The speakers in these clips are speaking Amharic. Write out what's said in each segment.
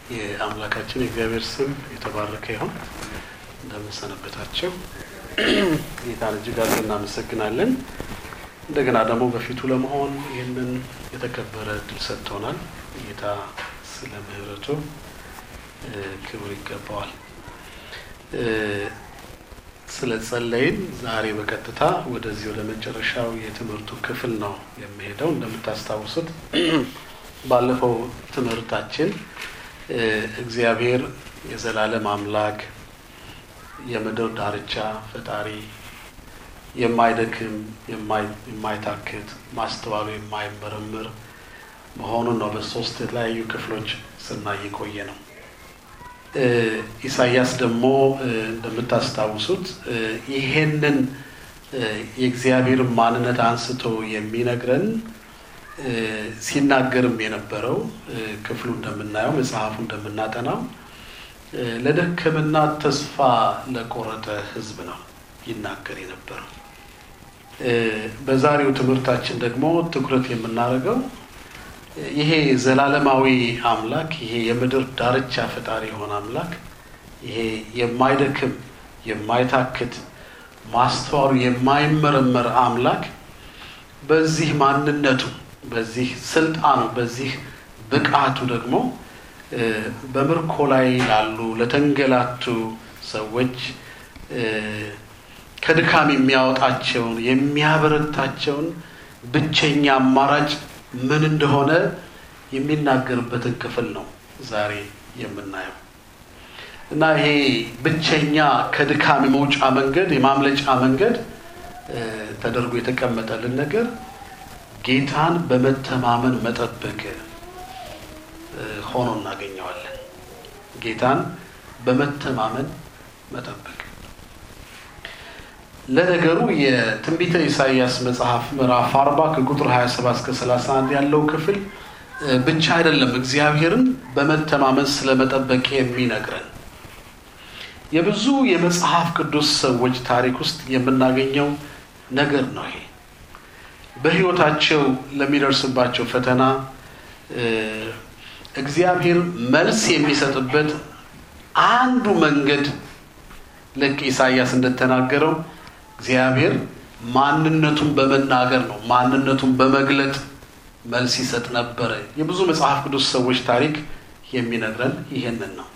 የአምላካችን የእግዚአብሔር ስም የተባረከ ይሁን። እንደምንሰነበታችሁ ጌታን እጅግ አድርገን እናመሰግናለን። እንደገና ደግሞ በፊቱ ለመሆን ይህንን የተከበረ ዕድል ሰጥቶናል። ጌታ ስለ ምህረቱ ክብር ይገባዋል። ስለ ጸለይን ዛሬ በቀጥታ ወደዚህ ወደ መጨረሻው የትምህርቱ ክፍል ነው የሚሄደው። እንደምታስታውሱት ባለፈው ትምህርታችን እግዚአብሔር የዘላለም አምላክ የምድር ዳርቻ ፈጣሪ የማይደክም የማይታክት ማስተዋሉ የማይመረምር መሆኑን ነው በሶስት የተለያዩ ክፍሎች ስናይ ቆየ ነው። ኢሳይያስ ደግሞ እንደምታስታውሱት ይሄንን የእግዚአብሔር ማንነት አንስቶ የሚነግረን ሲናገርም የነበረው ክፍሉ እንደምናየው መጽሐፉ እንደምናጠናው ለደከመና ተስፋ ለቆረጠ ሕዝብ ነው ይናገር የነበረው። በዛሬው ትምህርታችን ደግሞ ትኩረት የምናደርገው ይሄ ዘላለማዊ አምላክ ይሄ የምድር ዳርቻ ፈጣሪ የሆነ አምላክ ይሄ የማይደክም የማይታክት ማስተዋሉ የማይመረመር አምላክ በዚህ ማንነቱ በዚህ ስልጣኑ በዚህ ብቃቱ ደግሞ በምርኮ ላይ ላሉ ለተንገላቱ ሰዎች ከድካም የሚያወጣቸውን የሚያበረታቸውን ብቸኛ አማራጭ ምን እንደሆነ የሚናገርበትን ክፍል ነው ዛሬ የምናየው። እና ይሄ ብቸኛ ከድካም የመውጫ መንገድ የማምለጫ መንገድ ተደርጎ የተቀመጠልን ነገር ጌታን በመተማመን መጠበቅ ሆኖ እናገኘዋለን። ጌታን በመተማመን መጠበቅ። ለነገሩ የትንቢተ ኢሳይያስ መጽሐፍ ምዕራፍ 40 ከቁጥር 27 እስከ 31 ያለው ክፍል ብቻ አይደለም እግዚአብሔርን በመተማመን ስለመጠበቅ የሚነግረን። የብዙ የመጽሐፍ ቅዱስ ሰዎች ታሪክ ውስጥ የምናገኘው ነገር ነው። ይሄ በሕይወታቸው ለሚደርስባቸው ፈተና እግዚአብሔር መልስ የሚሰጥበት አንዱ መንገድ ልክ ኢሳይያስ እንደተናገረው እግዚአብሔር ማንነቱን በመናገር ነው፣ ማንነቱን በመግለጥ መልስ ይሰጥ ነበር። የብዙ መጽሐፍ ቅዱስ ሰዎች ታሪክ የሚነግረን ይሄንን ነው።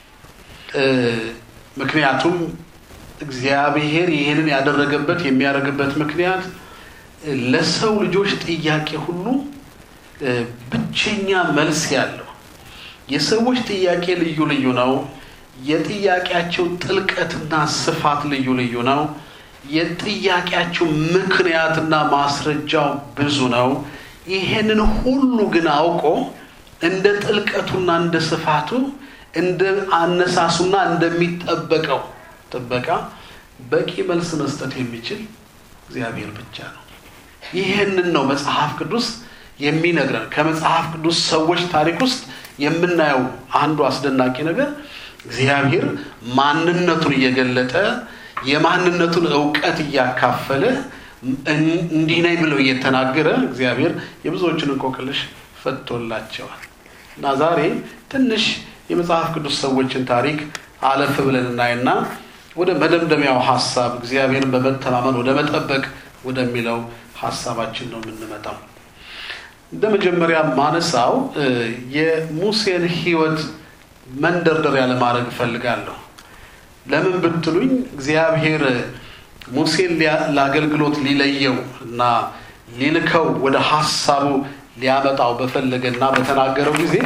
ምክንያቱም እግዚአብሔር ይሄንን ያደረገበት የሚያደርግበት ምክንያት ለሰው ልጆች ጥያቄ ሁሉ ብቸኛ መልስ ያለው። የሰዎች ጥያቄ ልዩ ልዩ ነው። የጥያቄያቸው ጥልቀትና ስፋት ልዩ ልዩ ነው። የጥያቄያቸው ምክንያትና ማስረጃው ብዙ ነው። ይሄንን ሁሉ ግን አውቆ እንደ ጥልቀቱና እንደ ስፋቱ እንደ አነሳሱና እንደሚጠበቀው ጥበቃ በቂ መልስ መስጠት የሚችል እግዚአብሔር ብቻ ነው። ይሄንን ነው መጽሐፍ ቅዱስ የሚነግረን። ከመጽሐፍ ቅዱስ ሰዎች ታሪክ ውስጥ የምናየው አንዱ አስደናቂ ነገር እግዚአብሔር ማንነቱን እየገለጠ የማንነቱን ዕውቀት እያካፈለ እንዲህ ነኝ ብሎ እየተናገረ እግዚአብሔር የብዙዎችን እንቆቅልሽ ፈቶላቸዋል። እና ዛሬ ትንሽ የመጽሐፍ ቅዱስ ሰዎችን ታሪክ አለፍ ብለን እናይና ወደ መደምደሚያው ሐሳብ እግዚአብሔርን በመተማመን ወደ መጠበቅ ወደሚለው ሐሳባችን ነው የምንመጣው። እንደመጀመሪያ ማነሳው የሙሴን ሕይወት መንደርደሪያ ለማድረግ እፈልጋለሁ። ለምን ብትሉኝ እግዚአብሔር ሙሴን ለአገልግሎት ሊለየው እና ሊልከው ወደ ሐሳቡ ሊያመጣው በፈለገና በተናገረው ጊዜ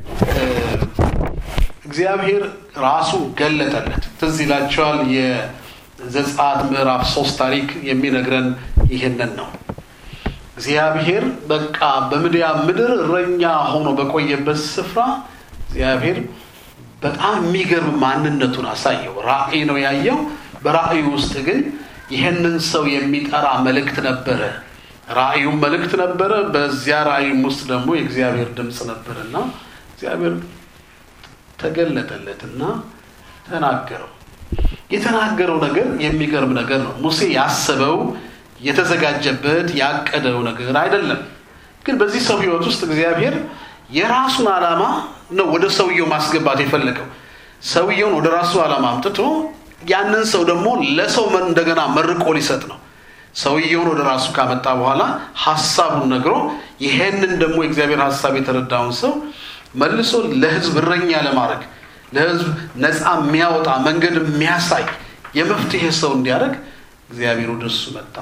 እግዚአብሔር ራሱ ገለጠለት። ትዝ ይላችኋል የዘጸአት ምዕራፍ 3 ታሪክ የሚነግረን ይሄንን ነው። እግዚአብሔር በቃ በምድያም ምድር እረኛ ሆኖ በቆየበት ስፍራ እግዚአብሔር በጣም የሚገርም ማንነቱን አሳየው። ራእይ ነው ያየው። በራእዩ ውስጥ ግን ይሄንን ሰው የሚጠራ መልእክት ነበረ። ራእዩም መልእክት ነበረ። በዚያ ራእዩም ውስጥ ደግሞ የእግዚአብሔር ድምጽ ነበርና እግዚአብሔር ተገለጠለትና ተናገረው። የተናገረው ነገር የሚገርም ነገር ነው። ሙሴ ያሰበው የተዘጋጀበት ያቀደው ነገር አይደለም። ግን በዚህ ሰው ሕይወት ውስጥ እግዚአብሔር የራሱን ዓላማ ነው ወደ ሰውየው ማስገባት የፈለገው። ሰውየውን ወደ ራሱ ዓላማ አምጥቶ ያንን ሰው ደግሞ ለሰው እንደገና መርቆ ሊሰጥ ነው። ሰውየውን ወደ ራሱ ካመጣ በኋላ ሐሳቡን ነግሮ ይሄንን ደግሞ የእግዚአብሔር ሐሳብ የተረዳውን ሰው መልሶ ለሕዝብ እረኛ ለማድረግ ለሕዝብ ነፃ የሚያወጣ መንገድ የሚያሳይ የመፍትሄ ሰው እንዲያደርግ እግዚአብሔር ወደሱ መጣ።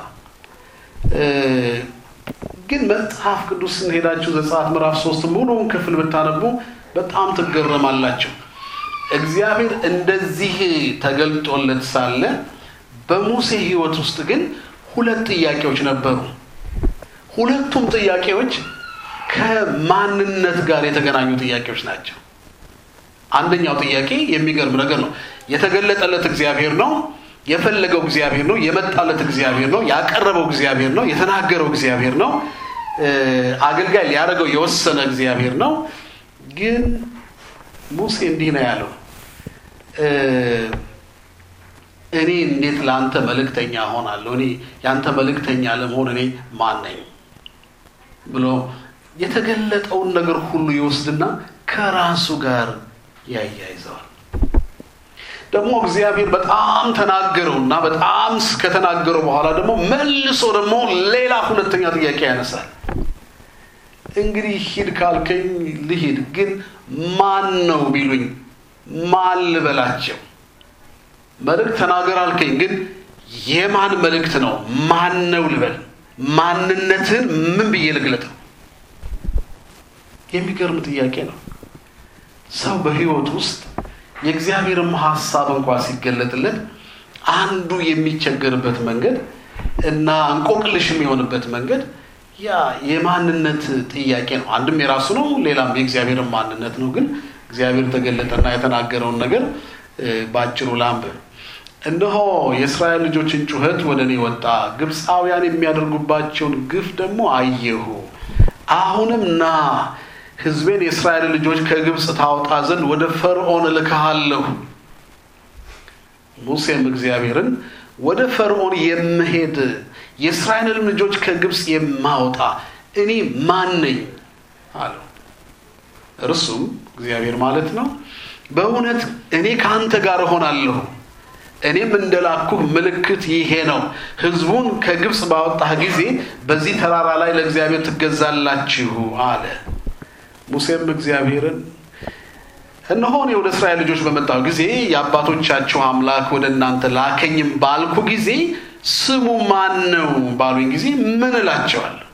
ግን መጽሐፍ ቅዱስን ሄዳችሁ ዘጸአት ምዕራፍ 3 ሙሉውን ክፍል ብታነቡ በጣም ትገረማላችሁ። እግዚአብሔር እንደዚህ ተገልጦለት ሳለ በሙሴ ሕይወት ውስጥ ግን ሁለት ጥያቄዎች ነበሩ። ሁለቱም ጥያቄዎች ከማንነት ጋር የተገናኙ ጥያቄዎች ናቸው። አንደኛው ጥያቄ የሚገርም ነገር ነው። የተገለጠለት እግዚአብሔር ነው፣ የፈለገው እግዚአብሔር ነው፣ የመጣለት እግዚአብሔር ነው፣ ያቀረበው እግዚአብሔር ነው፣ የተናገረው እግዚአብሔር ነው፣ አገልጋይ ሊያደርገው የወሰነ እግዚአብሔር ነው። ግን ሙሴ እንዲህ ነው ያለው፣ እኔ እንዴት ላንተ መልእክተኛ ሆናለሁ? እኔ ያንተ መልእክተኛ ለመሆን እኔ ማን ነኝ ብሎ የተገለጠውን ነገር ሁሉ ይወስድና ከራሱ ጋር ያያይዘዋል። ደግሞ እግዚአብሔር በጣም ተናገረውና በጣም ከተናገረው በኋላ ደግሞ መልሶ ደግሞ ሌላ ሁለተኛ ጥያቄ ያነሳል። እንግዲህ ሂድ ካልከኝ ልሂድ፣ ግን ማን ነው ቢሉኝ ማን ልበላቸው? መልእክት ተናገር አልከኝ፣ ግን የማን መልእክት ነው? ማን ነው ልበል? ማንነትን ምን ብዬ ልግለጠው? የሚገርም ጥያቄ ነው። ሰው በህይወት ውስጥ የእግዚአብሔርም ሐሳብ እንኳን ሲገለጥለት አንዱ የሚቸገርበት መንገድ እና እንቆቅልሽ የሚሆንበት መንገድ ያ የማንነት ጥያቄ ነው። አንድም የራሱ ነው፣ ሌላም የእግዚአብሔርን ማንነት ነው። ግን እግዚአብሔር ተገለጠና የተናገረውን ነገር ባጭሩ ላንብብ። እነሆ የእስራኤል ልጆችን ጩኸት ወደ እኔ ወጣ፣ ግብፃውያን የሚያደርጉባቸውን ግፍ ደግሞ አየሁ። አሁንም ና ሕዝቤን የእስራኤል ልጆች ከግብፅ ታወጣ ዘንድ ወደ ፈርዖን እልክሃለሁ። ሙሴም እግዚአብሔርን ወደ ፈርዖን የምሄድ የእስራኤል ልጆች ከግብፅ የማወጣ እኔ ማን ነኝ አለው። እርሱም እግዚአብሔር ማለት ነው፣ በእውነት እኔ ከአንተ ጋር እሆናለሁ፣ እኔም እንደላኩህ ምልክት ይሄ ነው። ሕዝቡን ከግብፅ ባወጣህ ጊዜ በዚህ ተራራ ላይ ለእግዚአብሔር ትገዛላችሁ አለ። ሙሴም እግዚአብሔርን እነሆ እኔ ወደ እስራኤል ልጆች በመጣሁ ጊዜ የአባቶቻችሁ አምላክ ወደ እናንተ ላከኝም ባልኩ ጊዜ ስሙ ማን ነው ባሉኝ ጊዜ ምን እላቸዋለሁ?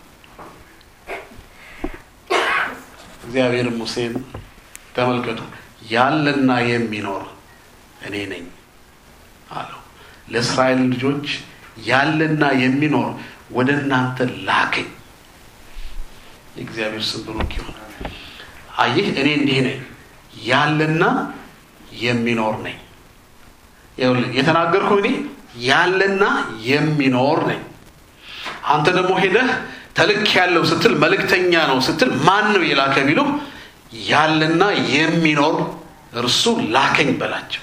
እግዚአብሔር ሙሴን ተመልከቱ፣ ያለና የሚኖር እኔ ነኝ አለው። ለእስራኤል ልጆች ያለና የሚኖር ወደ እናንተ ላከኝ። የእግዚአብሔር ስም ብሩክ ይሁን። አየህ፣ እኔ እንዲህ ነኝ፣ ያለና የሚኖር ነኝ። ይኸውልህ የተናገርኩህ እኔ ያለና የሚኖር ነኝ። አንተ ደግሞ ሄደህ ተልክ ያለው ስትል መልእክተኛ ነው ስትል ማን ነው የላከ ቢሉ ያለና የሚኖር እርሱ ላከኝ በላቸው።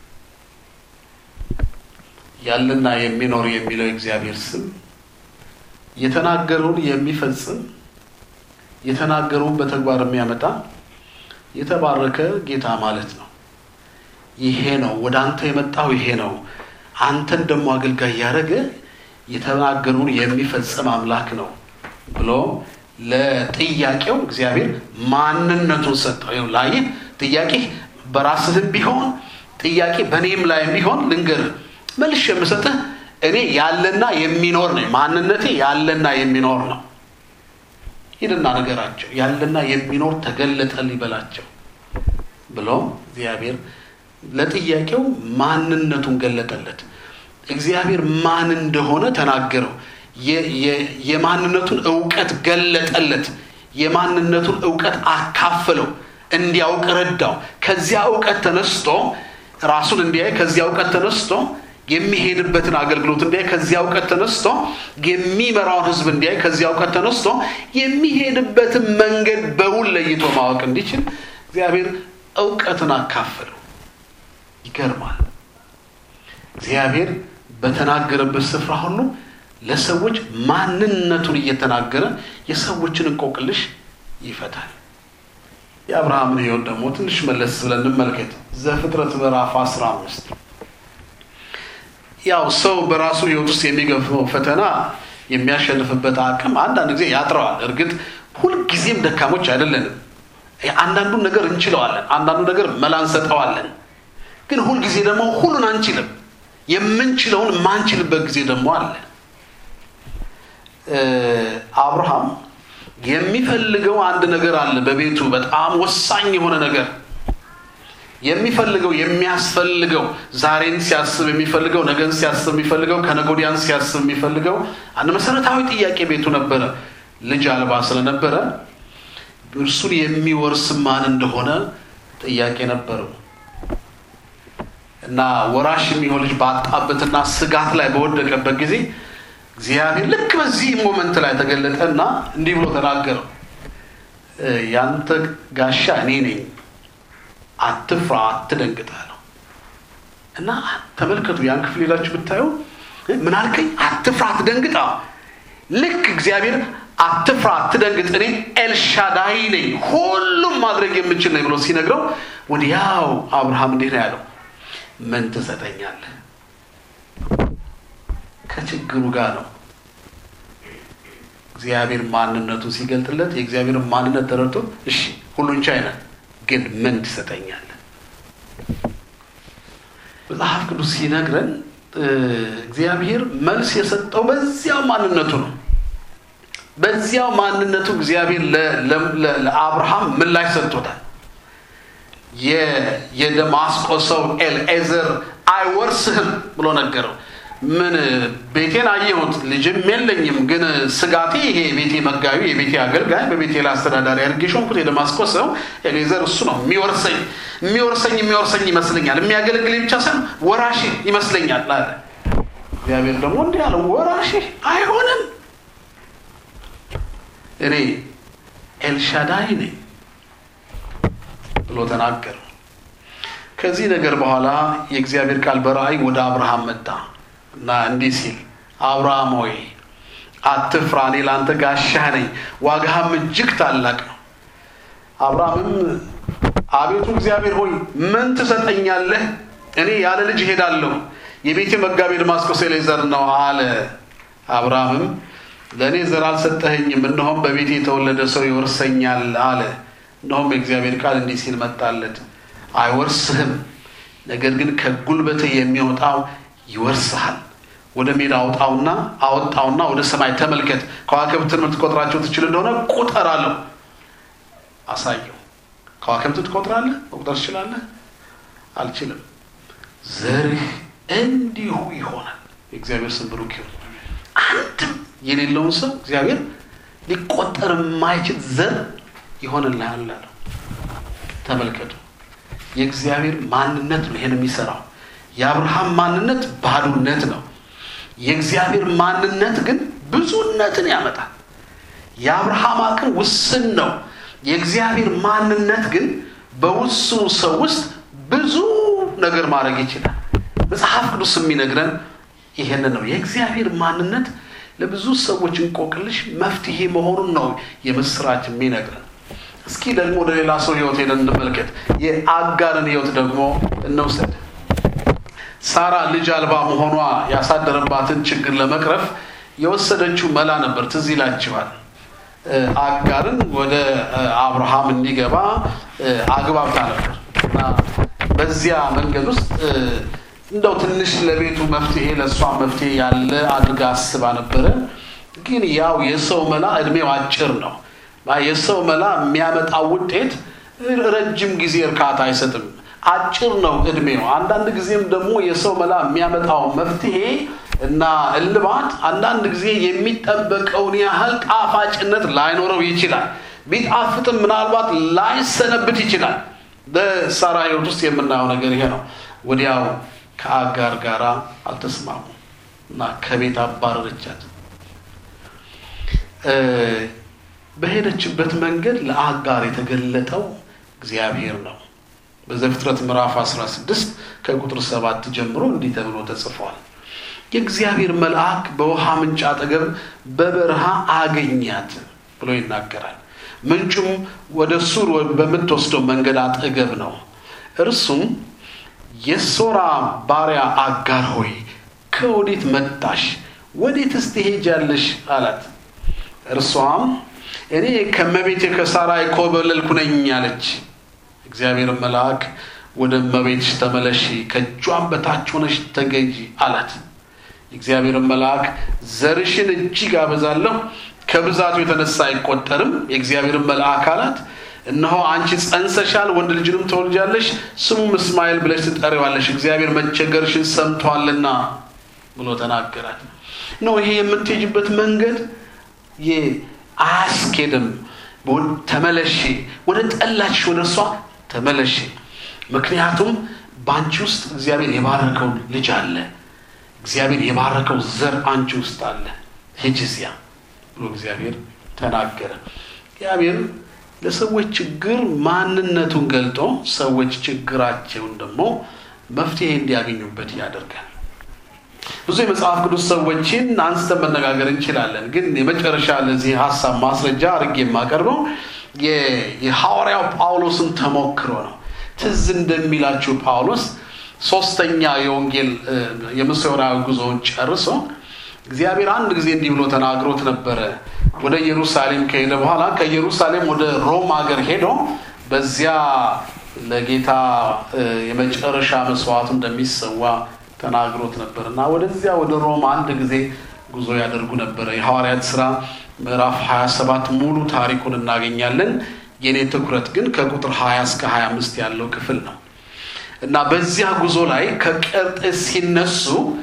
ያለና የሚኖር የሚለው እግዚአብሔር ስም የተናገረውን የሚፈጽም የተናገረውን በተግባር የሚያመጣ የተባረከ ጌታ ማለት ነው። ይሄ ነው ወደ አንተ የመጣው፣ ይሄ ነው አንተን ደግሞ አገልጋይ ያደረገ የተናገረውን የሚፈጽም አምላክ ነው ብሎ ለጥያቄው እግዚአብሔር ማንነቱን ሰጠው። ይኸው ላይ ጥያቄ በራስህም ቢሆን ጥያቄ በእኔም ላይ ቢሆን ልንገርህ መልሼ የምሰጥህ እኔ ያለና የሚኖር ነኝ። ማንነቴ ያለና የሚኖር ነው። ሂድና ነገራቸው ያለና የሚኖር ተገለጠልኝ በላቸው ብሎ እግዚአብሔር ለጥያቄው ማንነቱን ገለጠለት። እግዚአብሔር ማን እንደሆነ ተናገረው። የማንነቱን ዕውቀት ገለጠለት። የማንነቱን ዕውቀት አካፈለው፣ እንዲያውቅ ረዳው። ከዚያ ዕውቀት ተነስቶ ራሱን እንዲያይ፣ ከዚያ ዕውቀት ተነስቶ የሚሄድበትን አገልግሎት እንዲያይ፣ ከዚያ ዕውቀት ተነስቶ የሚመራውን ሕዝብ እንዲያይ፣ ከዚያ ዕውቀት ተነስቶ የሚሄድበትን መንገድ በውል ለይቶ ማወቅ እንዲችል እግዚአብሔር ዕውቀትን አካፈለው። ይገርማል። እግዚአብሔር በተናገረበት ስፍራ ሁሉ ለሰዎች ማንነቱን እየተናገረ የሰዎችን እንቆቅልሽ ይፈታል። የአብርሃምን ሕይወት ደግሞ ትንሽ መለስ ብለን እንመልከት። ዘፍጥረት ምዕራፍ 15 ያው ሰው በራሱ ሕይወት ውስጥ የሚገጥመው ፈተና የሚያሸንፍበት አቅም አንዳንድ ጊዜ ያጥረዋል። እርግጥ ሁሉ ጊዜም ደካሞች አይደለንም። አንዳንዱን ነገር እንችለዋለን፣ አንዳንዱ ነገር መላንሰጣዋለን። ግን ሁሉ ጊዜ ደግሞ ሁሉን አንችልም። የምንችለውን ማንችልበት ጊዜ ደግሞ አለ። አብርሃም የሚፈልገው አንድ ነገር አለ በቤቱ በጣም ወሳኝ የሆነ ነገር የሚፈልገው የሚያስፈልገው ዛሬን ሲያስብ የሚፈልገው ነገን ሲያስብ የሚፈልገው ከነጎዲያን ሲያስብ የሚፈልገው አንድ መሰረታዊ ጥያቄ ቤቱ ነበረ። ልጅ አልባ ስለነበረ እርሱን የሚወርስ ማን እንደሆነ ጥያቄ ነበረው እና ወራሽ የሚሆን ልጅ ባጣበትና ስጋት ላይ በወደቀበት ጊዜ እግዚአብሔር ልክ በዚህ ሞመንት ላይ ተገለጠና እንዲህ ብሎ ተናገረው። ያንተ ጋሻ እኔ ነኝ፣ አትፍራ አትደንግጥ አለው። እና ተመልከቱ ያን ክፍል ሄዳችሁ ብታዩ ምን አልከኝ? አትፍራ አትደንግጥ። ልክ እግዚአብሔር አትፍራ አትደንግጥ እኔ ኤልሻዳይ ነኝ ሁሉም ማድረግ የምችል ነኝ ብሎ ሲነግረው ወዲያው አብርሃም እንዲህ ነው ያለው፣ ምን ትሰጠኛለህ? ከችግሩ ጋር ነው እግዚአብሔር ማንነቱን ሲገልጥለት የእግዚአብሔር ማንነት ተረድቶ እሺ ሁሉን ቻይ ነህ ግን ምን ትሰጠኛለህ? መጽሐፍ ቅዱስ ሲነግረን እግዚአብሔር መልስ የሰጠው በዚያው ማንነቱ ነው። በዚያው ማንነቱ እግዚአብሔር ለአብርሃም ምላሽ ሰጥቶታል። የደማስቆ ሰው ኤልኤዘር አይወርስህም ብሎ ነገረው። ምን ቤቴን አየሁት ልጅም የለኝም፣ ግን ስጋቴ ይሄ ቤቴ መጋቢ የቤቴ አገልጋይ በቤቴ ላይ አስተዳዳሪ አድርጌ ሾምኩት የደማስቆ ሰው ኤልኤዘር እሱ ነው የሚወርሰኝ ይመስለኛል፣ የሚያገለግለኝ ብቻ ሳይሆን ወራሽ ይመስለኛል አለ። እግዚአብሔር ደግሞ እንዲህ አለ፣ ወራሽ አይሆንም፣ እኔ ኤልሻዳይ ነኝ ብሎ ተናገረ። ከዚህ ነገር በኋላ የእግዚአብሔር ቃል በራእይ ወደ አብርሃም መጣ እና እንዲህ ሲል አብርሃም ሆይ አትፍራ፣ እኔ ላንተ ጋሻህ ነኝ፣ ዋጋህም እጅግ ታላቅ ነው። አብርሃምም አቤቱ እግዚአብሔር ሆይ ምን ትሰጠኛለህ? እኔ ያለ ልጅ እሄዳለሁ፣ የቤቴ መጋቢ ደማስቆ ኤልኤዘር ነው አለ። አብርሃምም ለእኔ ዘር አልሰጠኸኝም፣ እነሆም በቤቴ የተወለደ ሰው ይወርሰኛል አለ። እነሆም የእግዚአብሔር ቃል እንዲህ ሲል መጣለት፣ አይወርስህም፣ ነገር ግን ከጉልበትህ የሚወጣው ይወርስሃል። ወደ ሜዳ አወጣውና ወደ ሰማይ ተመልከት፣ ከዋክብትን ልትቆጥራቸው ትችል እንደሆነ ቁጠር አለው። አሳየው። ከዋክብትን ትቆጥራለህ? መቁጠር ትችላለህ? አልችልም። ዘርህ እንዲሁ ይሆናል። የእግዚአብሔር ስም ብሩክ ይሁን። አንድም የሌለውን ሰው እግዚአብሔር ሊቆጠር የማይችል ዘር ይሆንልሃል አለው። ተመልከቱ፣ የእግዚአብሔር ማንነት ነው ይሄን የሚሰራው። የአብርሃም ማንነት ባዶነት ነው። የእግዚአብሔር ማንነት ግን ብዙነትን ያመጣል። የአብርሃም አቅም ውስን ነው። የእግዚአብሔር ማንነት ግን በውስኑ ሰው ውስጥ ብዙ ነገር ማድረግ ይችላል። መጽሐፍ ቅዱስ የሚነግረን ይሄንን ነው። የእግዚአብሔር ማንነት ለብዙ ሰዎች እንቆቅልሽ መፍትሄ መሆኑን ነው የምስራች የሚነግረን። እስኪ ደግሞ ወደ ሌላ ሰው ህይወት ሄደን እንመልከት። የአጋርን ህይወት ደግሞ እንውሰድ። ሳራ ልጅ አልባ መሆኗ ያሳደረባትን ችግር ለመቅረፍ የወሰደችው መላ ነበር። ትዝ ይላችኋል። አጋርን ወደ አብርሃም እንዲገባ አግባብታ ነበር እና በዚያ መንገድ ውስጥ እንደው ትንሽ ለቤቱ መፍትሄ ለሷ መፍትሄ ያለ አድርጋ አስባ ነበር። ግን ያው የሰው መላ እድሜው አጭር ነው። የሰው መላ የሚያመጣው ውጤት ረጅም ጊዜ እርካታ አይሰጥም። አጭር ነው እድሜው። አንዳንድ ጊዜም ደግሞ የሰው መላ የሚያመጣው መፍትሄ እና እልባት አንዳንድ ጊዜ የሚጠበቀውን ያህል ጣፋጭነት ላይኖረው ይችላል። ቢጣፍጥም ምናልባት ላይሰነብት ይችላል። በሳራ ህይወት ውስጥ የምናየው ነገር ይሄ ነው። ወዲያው ከአጋር ጋራ አልተስማሙ እና ከቤት አባረረቻት። በሄደችበት መንገድ ለአጋር የተገለጠው እግዚአብሔር ነው። በዘፍጥረት ምዕራፍ 16 ከቁጥር 7 ጀምሮ እንዲህ ተብሎ ተጽፏል። የእግዚአብሔር መልአክ በውሃ ምንጭ አጠገብ በበረሃ አገኛት ብሎ ይናገራል። ምንጩም ወደ ሱር በምትወስደው መንገድ አጠገብ ነው። እርሱም የሶራ ባሪያ አጋር ሆይ ከወዴት መጣሽ? ወዴትስ ትሄጃለሽ? አላት። እርሷም እኔ ከመቤቴ ከሳራ ኮበለልኩ ነኝ አለች። እግዚአብሔር መልአክ ወደ መቤትሽ ተመለሺ፣ ከእጇም በታች ሆነሽ ተገዢ አላት። እግዚአብሔር መልአክ ዘርሽን እጅግ አበዛለሁ፣ ከብዛቱ የተነሳ አይቆጠርም። የእግዚአብሔር መልአክ አላት እነሆ አንቺ ጸንሰሻል፣ ወንድ ልጅንም ትወልጃለሽ፣ ስሙም እስማኤል ብለሽ ትጠሪዋለሽ፣ እግዚአብሔር መቸገርሽን ሰምቷልና ብሎ ተናገራት። ነው ይሄ የምትሄጂበት መንገድ አያስኬድም። ተመለሺ፣ ወደ ጠላች ወደ እርሷ ተመለሺ። ምክንያቱም ባንቺ ውስጥ እግዚአብሔር የባረከው ልጅ አለ፣ እግዚአብሔር የባረከው ዘር አንቺ ውስጥ አለ፣ ሂጂያ ብሎ እግዚአብሔር ተናገረ። እግዚአብሔር ለሰዎች ችግር ማንነቱን ገልጦ ሰዎች ችግራቸውን ደግሞ መፍትሄ እንዲያገኙበት ያደርጋል። ብዙ የመጽሐፍ ቅዱስ ሰዎችን አንስተን መነጋገር እንችላለን፣ ግን የመጨረሻ ለዚህ ሐሳብ ማስረጃ አድርጌ የማቀርበው የሐዋርያው ጳውሎስን ተሞክሮ ነው። ትዝ እንደሚላችሁ ጳውሎስ ሶስተኛ የወንጌል የምስዮናዊ ጉዞውን ጨርሶ እግዚአብሔር አንድ ጊዜ እንዲህ ብሎ ተናግሮት ነበረ። ወደ ኢየሩሳሌም ከሄደ በኋላ ከኢየሩሳሌም ወደ ሮም ሀገር ሄዶ በዚያ ለጌታ የመጨረሻ መስዋዕት እንደሚሰዋ ተናግሮት ነበርና ወደዚያ ወደ ሮም አንድ ጊዜ ጉዞ ያደርጉ ነበር። የሐዋርያት ሥራ ምዕራፍ 27 ሙሉ ታሪኩን እናገኛለን። የኔ ትኩረት ግን ከቁጥር 20 እስከ 25 ያለው ክፍል ነው እና በዚያ ጉዞ ላይ ከቀርጤስ ሲነሱ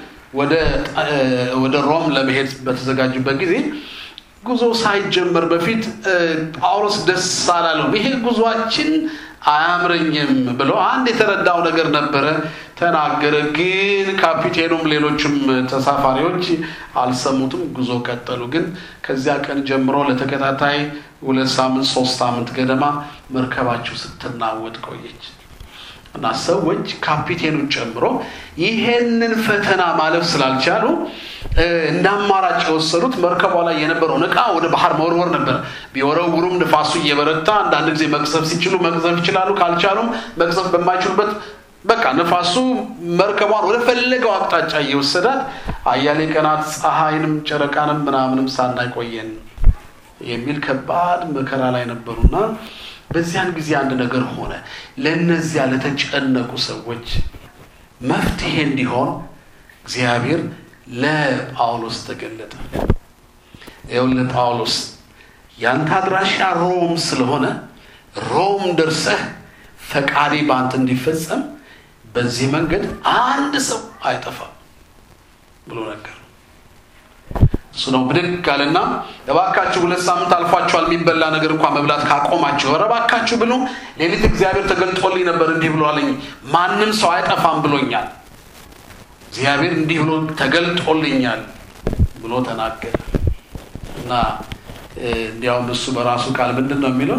ወደ ሮም ለመሄድ በተዘጋጁበት ጊዜ ጉዞ ሳይጀመር በፊት ጳውሎስ ደስ አላለው። ይሄ ጉዞአችን አያምረኝም ብሎ አንድ የተረዳው ነገር ነበረ ተናገረ። ግን ካፒቴኑም ሌሎችም ተሳፋሪዎች አልሰሙትም፣ ጉዞ ቀጠሉ። ግን ከዚያ ቀን ጀምሮ ለተከታታይ 2 ሳምንት 3 ሳምንት ገደማ መርከባቸው ስትናወጥ ቆየች እና ሰዎች ካፒቴኑን ጨምሮ ይሄንን ፈተና ማለፍ ስላልቻሉ እንዳማራጭ የወሰዱት መርከቧ ላይ የነበረው ዕቃ ወደ ባህር መወርወር ነበር። ቢወረውሩም ንፋሱ እየበረታ አንዳንድ ጊዜ መቅዘፍ ሲችሉ መቅዘፍ ይችላሉ፣ ካልቻሉም መቅዘፍ በማይችሉበት በቃ ንፋሱ መርከቧን ወደ ፈለገው አቅጣጫ እየወሰዳት አያሌ ቀናት ፀሐይንም ጨረቃንም ምናምንም ሳናይ ቆየን የሚል ከባድ መከራ ላይ ነበሩና በዚያን ጊዜ አንድ ነገር ሆነ። ለነዚያ ለተጨነቁ ሰዎች መፍትሄ እንዲሆን እግዚአብሔር ለጳውሎስ ተገለጠ። ይኸውልህ ጳውሎስ ያንተ አድራሻ ሮም ስለሆነ ሮም ደርሰህ ፈቃዴ ባንተ እንዲፈጸም በዚህ መንገድ አንድ ሰው አይጠፋም ብሎ ነገር እሱ ነው። ብድግ አለና እባካችሁ 2 ሳምንት አልፏችኋል፣ የሚበላ ነገር እንኳን መብላት ካቆማችሁ እባካችሁ ብሎ ሌሊት እግዚአብሔር ተገልጦልኝ ነበር፣ እንዲህ ብሎ አለኝ፣ ማንም ሰው አይጠፋም ብሎኛል፣ እግዚአብሔር እንዲህ ብሎ ተገልጦልኛል ብሎ ተናገረ። እና እንዲያውም እሱ በራሱ ቃል ምንድነው የሚለው?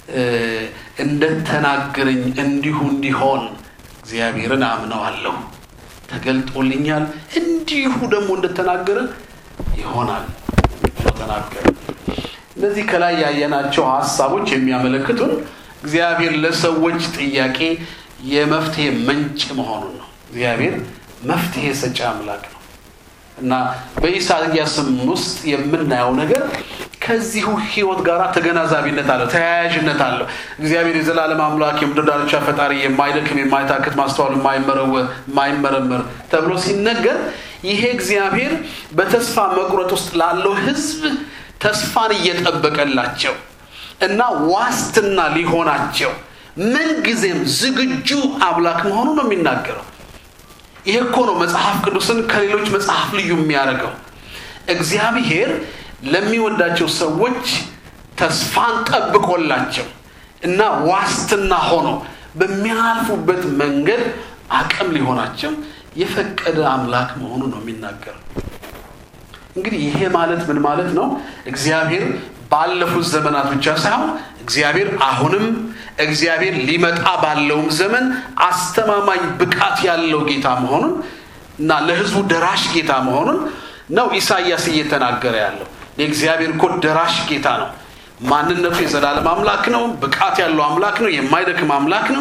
እንደተናገረኝ እንዲሁ እንዲሆን እግዚአብሔርን አምነዋለሁ፣ ተገልጦልኛል፣ እንዲሁ ደግሞ እንደተናገረ ይሆናል ብሎ ተናገረ። እነዚህ ከላይ ያየናቸው ሐሳቦች የሚያመለክቱን እግዚአብሔር ለሰዎች ጥያቄ የመፍትሄ ምንጭ መሆኑን ነው። እግዚአብሔር መፍትሄ ሰጪ አምላክ ነው እና በኢሳይያስም ውስጥ የምናየው ነገር ከዚሁ ህይወት ጋር ተገናዛቢነት አለው፣ ተያያዥነት አለው። እግዚአብሔር የዘላለም አምላክ፣ የምድር ዳርቻ ፈጣሪ፣ የማይደክም የማይታክት ማስተዋል የማይመረመር ተብሎ ሲነገር ይሄ እግዚአብሔር በተስፋ መቁረጥ ውስጥ ላለው ህዝብ ተስፋን እየጠበቀላቸው እና ዋስትና ሊሆናቸው ምን ጊዜም ዝግጁ አምላክ መሆኑ ነው የሚናገረው። ይሄ እኮ ነው መጽሐፍ ቅዱስን ከሌሎች መጽሐፍ ልዩ የሚያደርገው። እግዚአብሔር ለሚወዳቸው ሰዎች ተስፋን ጠብቆላቸው እና ዋስትና ሆኖ በሚያልፉበት መንገድ አቅም ሊሆናቸው የፈቀደ አምላክ መሆኑ ነው የሚናገረው። እንግዲህ ይሄ ማለት ምን ማለት ነው? እግዚአብሔር ባለፉት ዘመናት ብቻ ሳይሆን እግዚአብሔር አሁንም እግዚአብሔር ሊመጣ ባለውም ዘመን አስተማማኝ ብቃት ያለው ጌታ መሆኑን እና ለህዝቡ ደራሽ ጌታ መሆኑን ነው ኢሳይያስ እየተናገረ ያለው። የእግዚአብሔር እኮ ደራሽ ጌታ ነው። ማንነቱ የዘላለም አምላክ ነው ብቃት ያለው አምላክ ነው የማይደክም አምላክ ነው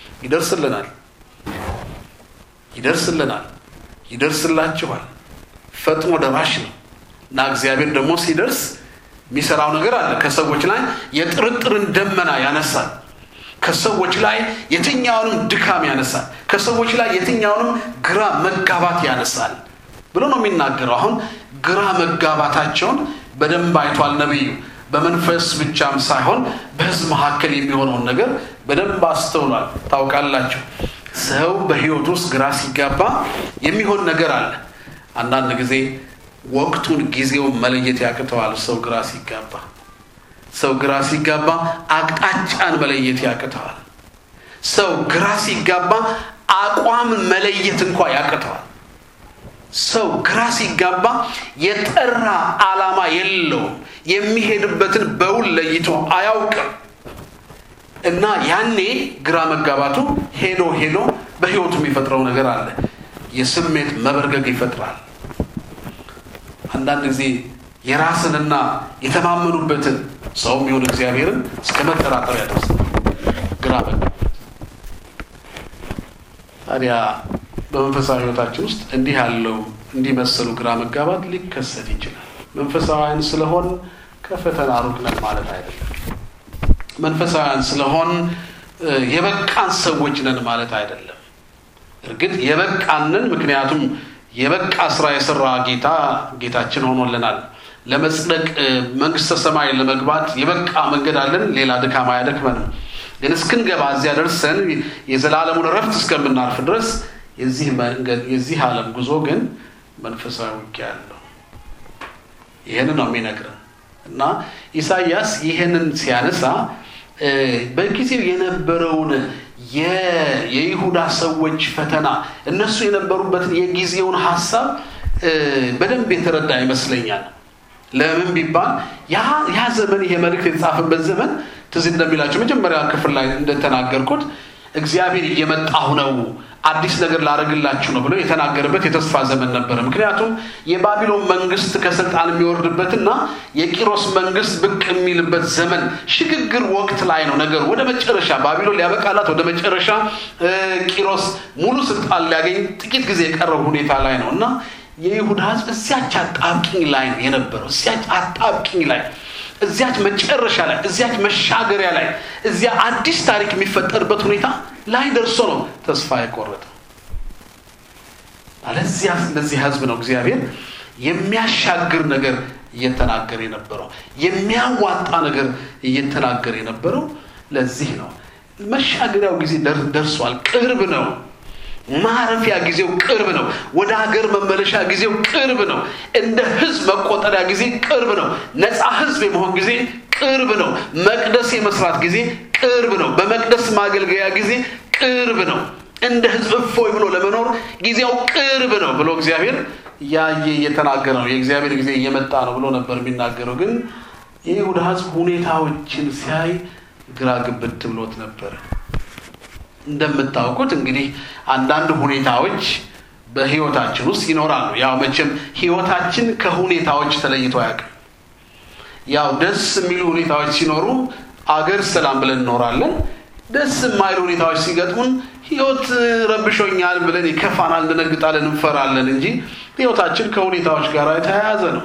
ይደርስላችኋል ፈጥኖ ደራሽ ነው እና እግዚአብሔር ደግሞ ሲደርስ የሚሰራው ነገር አለ ከሰዎች ላይ የጥርጥርን ደመና ያነሳል ከሰዎች ላይ የትኛውንም ድካም ያነሳል ከሰዎች ላይ የትኛውንም ግራ መጋባት ያነሳል ብሎ ነው የሚናገረው አሁን ግራ መጋባታቸውን በደንብ አይቷል ነብዩ በመንፈስ ብቻም ሳይሆን በሕዝብ መካከል የሚሆነውን ነገር በደንብ አስተውሏል ታውቃላችሁ ሰው በህይወት ውስጥ ግራ ሲጋባ የሚሆን ነገር አለ አንዳንድ ጊዜ ወቅቱን ጊዜውን መለየት ያቅተዋል ሰው ግራ ሲጋባ አቅጣጫን መለየት ያቅተዋል ሰው ግራ ሲጋባ አቋም መለየት እንኳን ያቅተዋል ሰው ግራ ሲጋባ የጠራ ዓላማ የለውም የሚሄድበትን በውል ለይቶ አያውቅም እና ያኔ ግራ መጋባቱ ሄዶ በህይወቱ የሚፈጥረው ነገር አለ የስሜት መበርገግ ይፈጥራል አንዳንድ ጊዜ የራስንና የተማመኑበትን ሰውም ይሁን እግዚአብሔርን እስከመጠራጠር ያደርሳል ግራ መጋባት ታዲያ በመንፈሳዊ ህይወታችን ውስጥ እንዲመሰሉ ግራ መጋባት ሊከሰት ይችላል መንፈሳዊያን ስለሆን ከፈተና ሩቅ ነን ማለት አይደለም መንፈሳዊያን ስለሆን የበቃን ሰዎች ነን ማለት አይደለም እርግጥ የበቃንን ምክንያቱም የበቃ ስራ የሰራ ጌታችን ሆኖልናል ለመጽደቅ መንግስተ ሰማይ ለመግባት የበቃ መንገድ አለን ሌላ ድካም አያደክመንም ግን እስክንገባ እዚያ ደርሰን የዘላለሙን ረፍት እስከምናርፍ ድረስ የዚህ ዓለም ጉዞ ግን መንፈሳዊ ውጊያ አለው ይሄንን ነው የሚነግረን እና ኢሳይያስ ይሄንን ሲያነሳ በጊዜው የነበረውን የይሁዳ ሰዎች ፈተና እነሱ የነበሩበትን የጊዜውን ሐሳብ በደንብ የተረዳ ይመስለኛል ለምን ቢባል ያ ዘመን ይሄ መልእክት የተጻፈበት ዘመን ትዝ እንደሚላችሁ መጀመሪያ ክፍል ላይ እንደተናገርኩት እግዚአብሔር እየመጣው ነው አዲስ ነገር ላረግላችሁ ነው ብሎ የተናገረበት የተስፋ ዘመን ነበር ምክንያቱም የባቢሎን መንግስት ከስልጣን የሚወርድበትና የቂሮስ መንግስት ብቅ የሚልበት ዘመን ሽግግር ወቅት ላይ ነው ነገር ወደ መጨረሻ ባቢሎን ሊያበቃላት ወደ መጨረሻ ቂሮስ ሙሉ ስልጣን ሊያገኝ ጥቂት ጊዜ የቀረው ሁኔታ ላይ ነውና የይሁዳ ሕዝብ እዚያች አጣብቂኝ ላይ ነው የነበረው እዚያች አጣብቂኝ ላይ እዚያች መጨረሻ ላይ እዚያች መሻገሪያ ላይ እዚያ አዲስ ታሪክ የሚፈጠርበት ሁኔታ ላይ ደርሶ ነው ተስፋ የቆረጠው አለዚያ ለዚህ ሕዝብ ነው እግዚአብሔር የሚያሻግር ነገር እየተናገረ የነበረው የሚያዋጣ ነገር እየተናገረ የነበረው ለዚህ ነው መሻገሪያው ጊዜ ደርሷል ቅርብ ነው ማረፊያ ጊዜው ቅርብ ነው ወደ ሀገር መመለሻ ጊዜው ቅርብ ነው እንደ ህዝብ መቆጠሪያ ጊዜ ቅርብ ነው ነፃ ህዝብ የመሆን ጊዜ ቅርብ ነው መቅደስ የመስራት ጊዜ ቅርብ ነው በመቅደስ ማገልገያ ጊዜ ቅርብ ነው እንደ ህዝብ እፎይ ብሎ ለመኖር ጊዜው ቅርብ ነው ብሎ እግዚአብሔር እየተናገረ ነው የእግዚአብሔር ጊዜ እየመጣ ነው ብሎ ነበር የሚናገረው ግን የይሁዳ ሕዝብ ሁኔታዎችን ሲያይ ግራ ግብት ብሎት ነበር እንደምታውቁት እንግዲህ አንዳንድ ሁኔታዎች በህይወታችን ውስጥ ይኖራሉ ያው መቼም ህይወታችን ከሁኔታዎች ተለይቶ አያውቅም ያው ደስ የሚሉ ሁኔታዎች ሲኖሩ አገር ሰላም ብለን እንኖራለን ደስ የማይሉ ሁኔታዎች ሲገጥሙን ህይወት ረብሾኛል ብለን ይከፋናል እንደነግጣለን እንፈራለን እንጂ ህይወታችን ከሁኔታዎች ጋር የተያያዘ ነው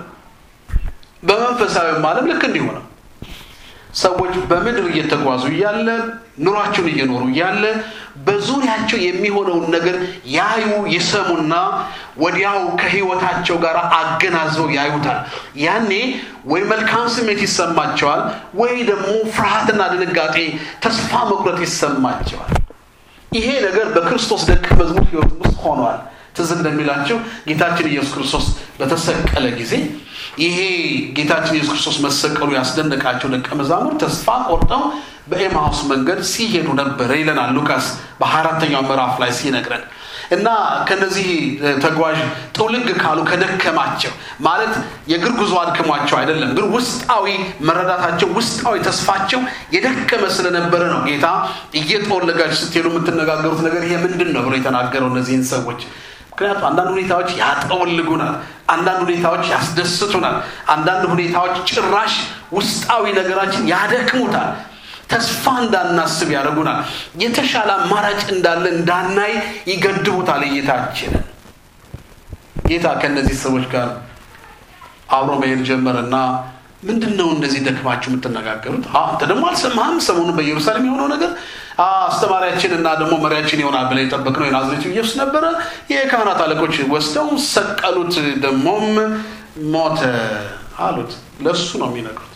በመንፈሳዊ ዓለም ልክ እንዲሁ ነው ሰዎች በምድር እየተጓዙ ያለ ኑሯቸውን እየኖሩ ያለ በዙሪያቸው የሚሆነው ነገር ያዩ ይሰሙና ወዲያው ከህይወታቸው ጋር አገናዝበው ያዩታል ያኔ ወይ መልካም ስሜት ይሰማቸዋል ወይ ደግሞ ፍርሃትና ድንጋጤ ተስፋ መቁረጥ ይሰማቸዋል ይሄ ነገር በክርስቶስ ደቀ መዝሙር ህይወት ውስጥ ሆኗል ትዝ እንደሚላችሁ ጌታችን ኢየሱስ ክርስቶስ በተሰቀለ ጊዜ ይሄ ጌታችን ኢየሱስ ክርስቶስ መሰቀሉ ያስደነቃቸው ደቀ መዛሙርት ተስፋ ቆርጠው በኤማሁስ መንገድ ሲሄዱ ነበር ይለናል ሉቃስ በ4ኛው ምዕራፍ ላይ ሲነግረን እና ከነዚህ ተጓዥ ጥውልግ ካሉ ከደከማቸው ማለት የእግር ጉዞ አድክሟቸው አይደለም ግን ውስጣዊ መረዳታቸው ውስጣዊ ተስፋቸው የደከመ ስለነበረ ነው ጌታ እየተወለጋችሁ ስትሄዱ የምትነጋገሩት ነገር ይሄ ምንድነው ብሎ የተናገረው እነዚህን ሰዎች ምክንያቱም አንዳንድ ሁኔታዎች ያጠወልጉናል፣ አንዳንድ ሁኔታዎች ያስደስቱናል፣ አንዳንድ ሁኔታዎች ጭራሽ ውስጣዊ ነገራችን ያደክሙታል፣ ተስፋ እንዳናስብ ያደርጉናል፣ የተሻለ አማራጭ እንዳለ እንዳናይ ይገድቡታል እይታችንን። ጌታ ከነዚህ ሰዎች ጋር አብሮ መሄድ ጀመረና ምንድነው እንደዚህ ደክማችሁ የምትነጋገሩት? አንተ ደግሞ አልሰማህም? ሰሞኑን በኢየሩሳሌም የሆነው ነገር አስተማሪያችንና ደግሞ መሪያችን ይሆናል ብለን የጠበቅነው የናዝሬቱ ኢየሱስ ነበረ። የካህናት አለቆች ወስደው ሰቀሉት፣ ደሞም ሞተ አሉት። ለሱ ነው የሚነግሩት።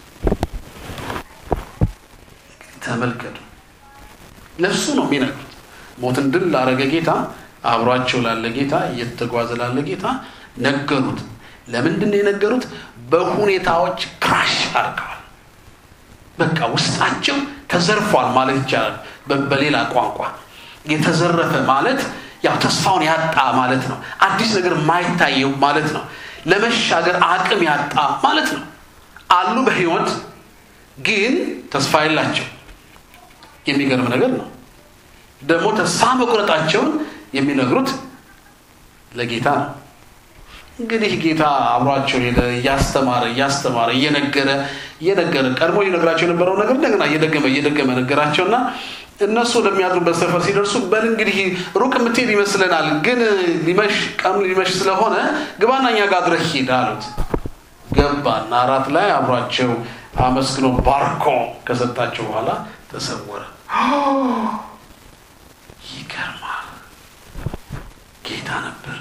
ተመልከቱ፣ ለሱ ነው የሚነግሩት። ሞትን ድል ላረገ ጌታ፣ አብሯቸው ላለ ጌታ፣ እየተጓዘ ላለ ጌታ ነገሩት። ለምንድን ነው የነገሩት? በሁኔታዎች ክራሽ አድርገዋል። በቃ ውስጣቸው ተዘርፏል ማለት ይቻላል። በሌላ ቋንቋ የተዘረፈ ማለት ያው ተስፋውን ያጣ ማለት ነው። አዲስ ነገር ማይታየው ማለት ነው። ለመሻገር አቅም ያጣ ማለት ነው። አሉ በህይወት ግን ተስፋ የላቸው። የሚገርም ነገር ነው። ደግሞ ተስፋ መቁረጣቸውን የሚነግሩት ለጌታ ነው። እንግዲህ ጌታ አብሯቸው እያስተማረ እየነገረ ቀድሞ ይነግራቸው የነበረው ነገር እንደገና እየደገመ ነገራቸውና እነሱ ለሚያድሩበት ሰፈር ሲደርሱ በል እንግዲህ ሩቅ የምትሄድ ይመስለናል፣ ግን ሊመሽ ስለሆነ ግባና እኛ ጋር አድረህ ሂድ አሉት። ገባና አራት ላይ አብሯቸው አመስግኖ ባርኮ ከሰጣቸው በኋላ ተሰወረ። ይገርማል። ጌታ ነበር።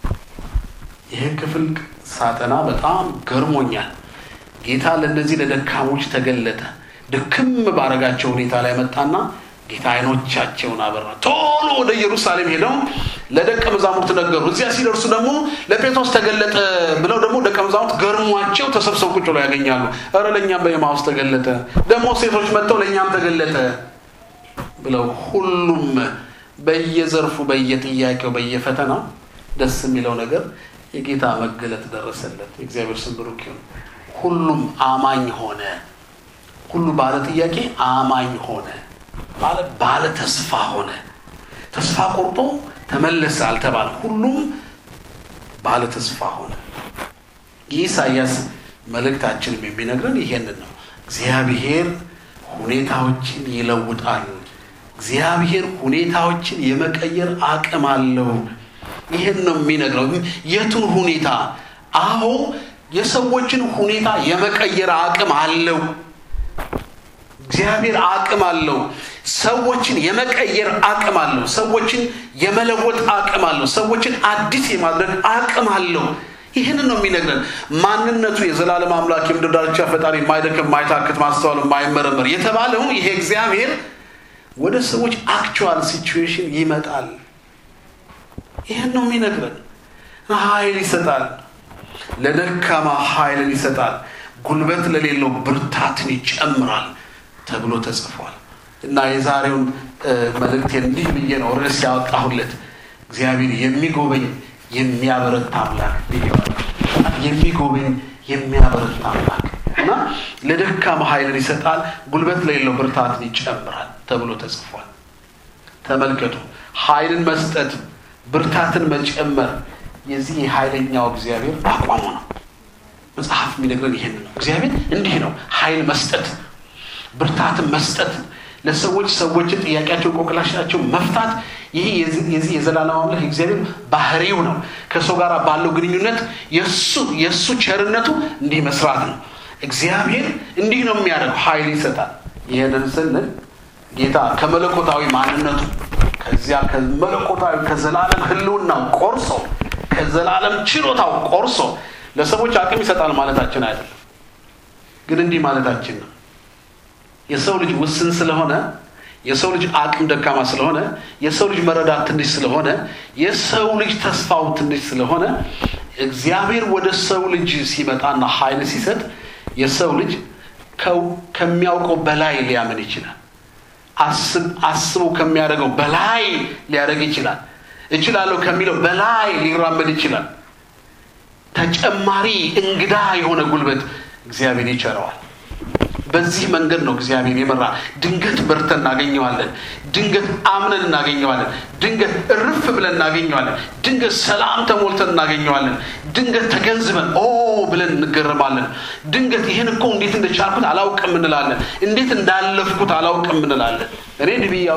ይሄ ክፍል ሳጠና በጣም ገርሞኛል። ጌታ ለነዚህ ለደካሞች ተገለጠ። ድክም ባረጋቸው ሁኔታ ላይ መጣና ጌታ አይኖቻቸውን አበራ። ቶሎ ወደ ኢየሩሳሌም ሄደው ለደቀ መዛሙርት ነገሩ። እዚያ ሲደርሱ ደግሞ ለጴጥሮስ ተገለጠ ብለው ደግሞ ደቀ መዛሙርት ገርሟቸው ተሰብስበው ቁጭ ብለው ያገኛሉ። ኧረ ለኛም በኤማሁስ ተገለጠ፣ ደግሞ ሴቶች መጥተው ለኛም ተገለጠ ብለው ሁሉም በየዘርፉ በየጥያቄው በየፈተናው ደስ የሚለው ነገር የጌታ መገለጥ ደረሰለት። እግዚአብሔር ስም ብሩክ ይሁን። ሁሉም አማኝ ሆነ። ሁሉ ባለ ጥያቄ አማኝ ሆነ። ባለ ተስፋ ሆነ። ተስፋ ቆርጦ ተመለሰ አልተባለ። ሁሉም ባለ ተስፋ ሆነ። ኢሳይያስ መልእክታችንም የሚነግረን ይሄንን ነው። እግዚአብሔር ሁኔታዎችን ይለውጣል። እግዚአብሔር ሁኔታዎችን የመቀየር አቅም አለው። ይሄን ነው የሚነግረው። የቱን ሁኔታ? አዎ የሰዎችን ሁኔታ የመቀየር አቅም አለው። እግዚአብሔር አቅም አለው። ሰዎችን የመቀየር አቅም አለው። ሰዎችን የመለወጥ አቅም አለው። ሰዎችን አዲስ የማድረግ አቅም አለው። ይሄን ነው የሚነግረን። ማንነቱ የዘላለም አምላክ፣ የምድር ዳርቻ ፈጣሪ፣ የማይደክም የማይታክት፣ ማስተዋል የማይመረመር የተባለው ይሄ እግዚአብሔር ወደ ሰዎች አክቹዋል ሲቹዌሽን ይመጣል። ይሄን ነው የሚነግረን። ኃይል ይሰጣል። ለደካማ ኃይልን ይሰጣል። ጉልበት ለሌለው ብርታትን ይጨምራል ተብሎ ተጽፏል። እና የዛሬውን መልእክቴን እንዲህ ብዬ ነው ርዕስ ያወጣሁለት። እግዚአብሔር የሚጎበኝ የሚያበረታ አምላክ ብዬዋለሁ። የሚጎበኝ የሚያበረታ አምላክ እና ለደካማ ኃይልን ይሰጣል፣ ጉልበት ለሌለው ብርታትን ይጨምራል ተብሎ ተጽፏል። ተመልከቱ። ኃይልን መስጠት፣ ብርታትን መጨመር የዚህ ኃይለኛው እግዚአብሔር አቋሙ ነው። መጽሐፍ የሚነግረን ይሄን ነው። እግዚአብሔር እንዲህ ነው ኃይል መስጠት፣ ብርታትን መስጠት፣ ለሰዎችን ጥያቄያቸው ቆቅላሻቸው መፍታት። ይሄ የዚህ የዘላለም አምላክ እግዚአብሔር ባህሪው ነው። ከሰው ጋር ባለው ግንኙነት የሱ ቸርነቱ እንዲህ መስራት ነው። እግዚአብሔር እንዲህ ነው የሚያደርገው፣ ኃይል ይሰጣል። ይሄንን ስንል ጌታ ከመለኮታዊ ማንነቱ ከመለኮታዊ ከዘላለም ህልውናው ቆርሶ ከዘላለም ችሎታው ቆርሶ ለሰዎች አቅም ይሰጣል ማለታችን አይደለም። ግን እንዲህ ማለታችን ነው። የሰው ልጅ ውስን ስለሆነ፣ የሰው ልጅ አቅም ደካማ ስለሆነ፣ የሰው ልጅ መረዳት ትንሽ ስለሆነ፣ የሰው ልጅ ተስፋው ትንሽ ስለሆነ እግዚአብሔር ወደ ሰው ልጅ ሲመጣና ኃይል ሲሰጥ የሰው ልጅ ከሚያውቀው በላይ ሊያምን ይችላል። አስቡ ከሚያደርገው በላይ ሊያደርግ ይችላል። እችላለሁ ከሚለው በላይ ሊራመድ ይችላል። ተጨማሪ እንግዳ የሆነ ጉልበት እግዚአብሔር ይቸረዋል። በዚህ መንገድ ነው እግዚአብሔር የመራ። ድንገት በርተን እናገኘዋለን፣ ድንገት አምነን እናገኘዋለን፣ ድንገት እርፍ ብለን እናገኘዋለን፣ ድንገት ሰላም ተሞልተን እናገኘዋለን፣ ድንገት ተገንዝበን ብለን እንገረማለን፣ ድንገት ይሄን እኮ እንዴት እንደቻልኩት አላውቅም እንላለን፣ እንዴት እንዳለፍኩት አላውቅም እንላለን። እኔ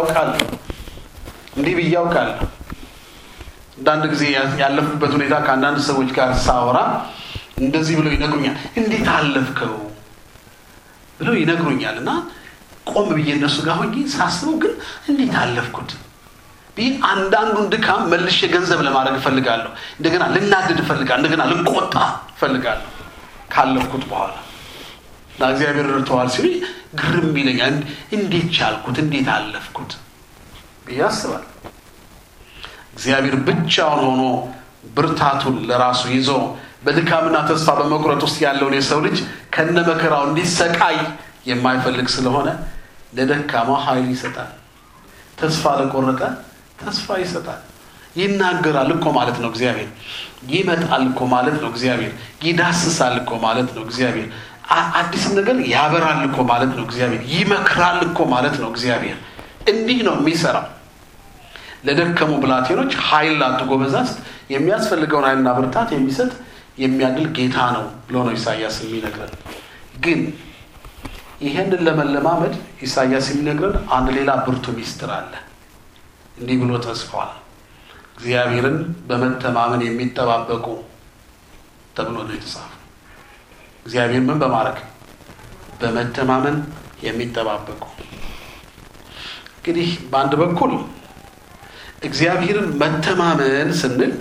እንዲህ ብያውቃለሁ አንዳንድ ጊዜ ያለፉበት ሁኔታ ከአንዳንድ ሰዎች ጋር ሳወራ እንደዚህ ብለው ይነግሩኛል። እንዴት አለፍከው ብለው ይነግሩኛልና ቆም ብዬ እነሱ ጋር ሆኜ ሳስበው ግን እንዴት አለፍኩት አንዳንዱን ድካም መልሼ ገንዘብ ለማድረግ እፈልጋለሁ፣ እንደገና ልናደድ እፈልጋለሁ፣ እንደገና ልቆጣ እፈልጋለሁ ካለፍኩት በኋላ። እግዚአብሔር ረድቶዋል ሲሉ ግርም ይለኛል። እንዴት ቻልኩት፣ እንዴት አለፍኩት ያስባል። እግዚአብሔር ብቻውን ሆኖ ብርታቱን ለራሱ ይዞ በድካምና ተስፋ በመቁረጥ ውስጥ ያለውን የሰው ልጅ ከነመከራው እንዲሰቃይ የማይፈልግ ስለሆነ ለደካማ ኃይል ይሰጣል፣ ተስፋ ለቆረጠ ተስፋ ይሰጣል። ይናገራል እኮ ማለት ነው እግዚአብሔር፣ ይመጣል እኮ ማለት ነው እግዚአብሔር፣ ይዳስሳል እኮ ማለት ነው እግዚአብሔር፣ አዲስ ነገር ያበራል እኮ ማለት ነው እግዚአብሔር፣ ይመክራል እኮ ማለት ነው እግዚአብሔር። እንዲህ ነው የሚሰራው። ለደከሙ ብላቴኖች ኃይል ላጡ ጎበዛዝት የሚያስፈልገውን ኃይልና ብርታት የሚሰጥ የሚያድል ጌታ ነው ብሎ ነው ኢሳይያስ የሚነግረን። ግን ይሄንን ለመለማመድ ኢሳይያስ የሚነግረን አንድ ሌላ ብርቱ ሚስጥር አለ። እንዲህ ብሎ ተጽፏል፣ እግዚአብሔርን በመተማመን የሚጠባበቁ ተብሎ ነው የተጻፈው። እግዚአብሔር ምን በማድረግ በመተማመን የሚጠባበቁ። እንግዲህ በአንድ በኩል እግዚአብሔርን መተማመን ስንል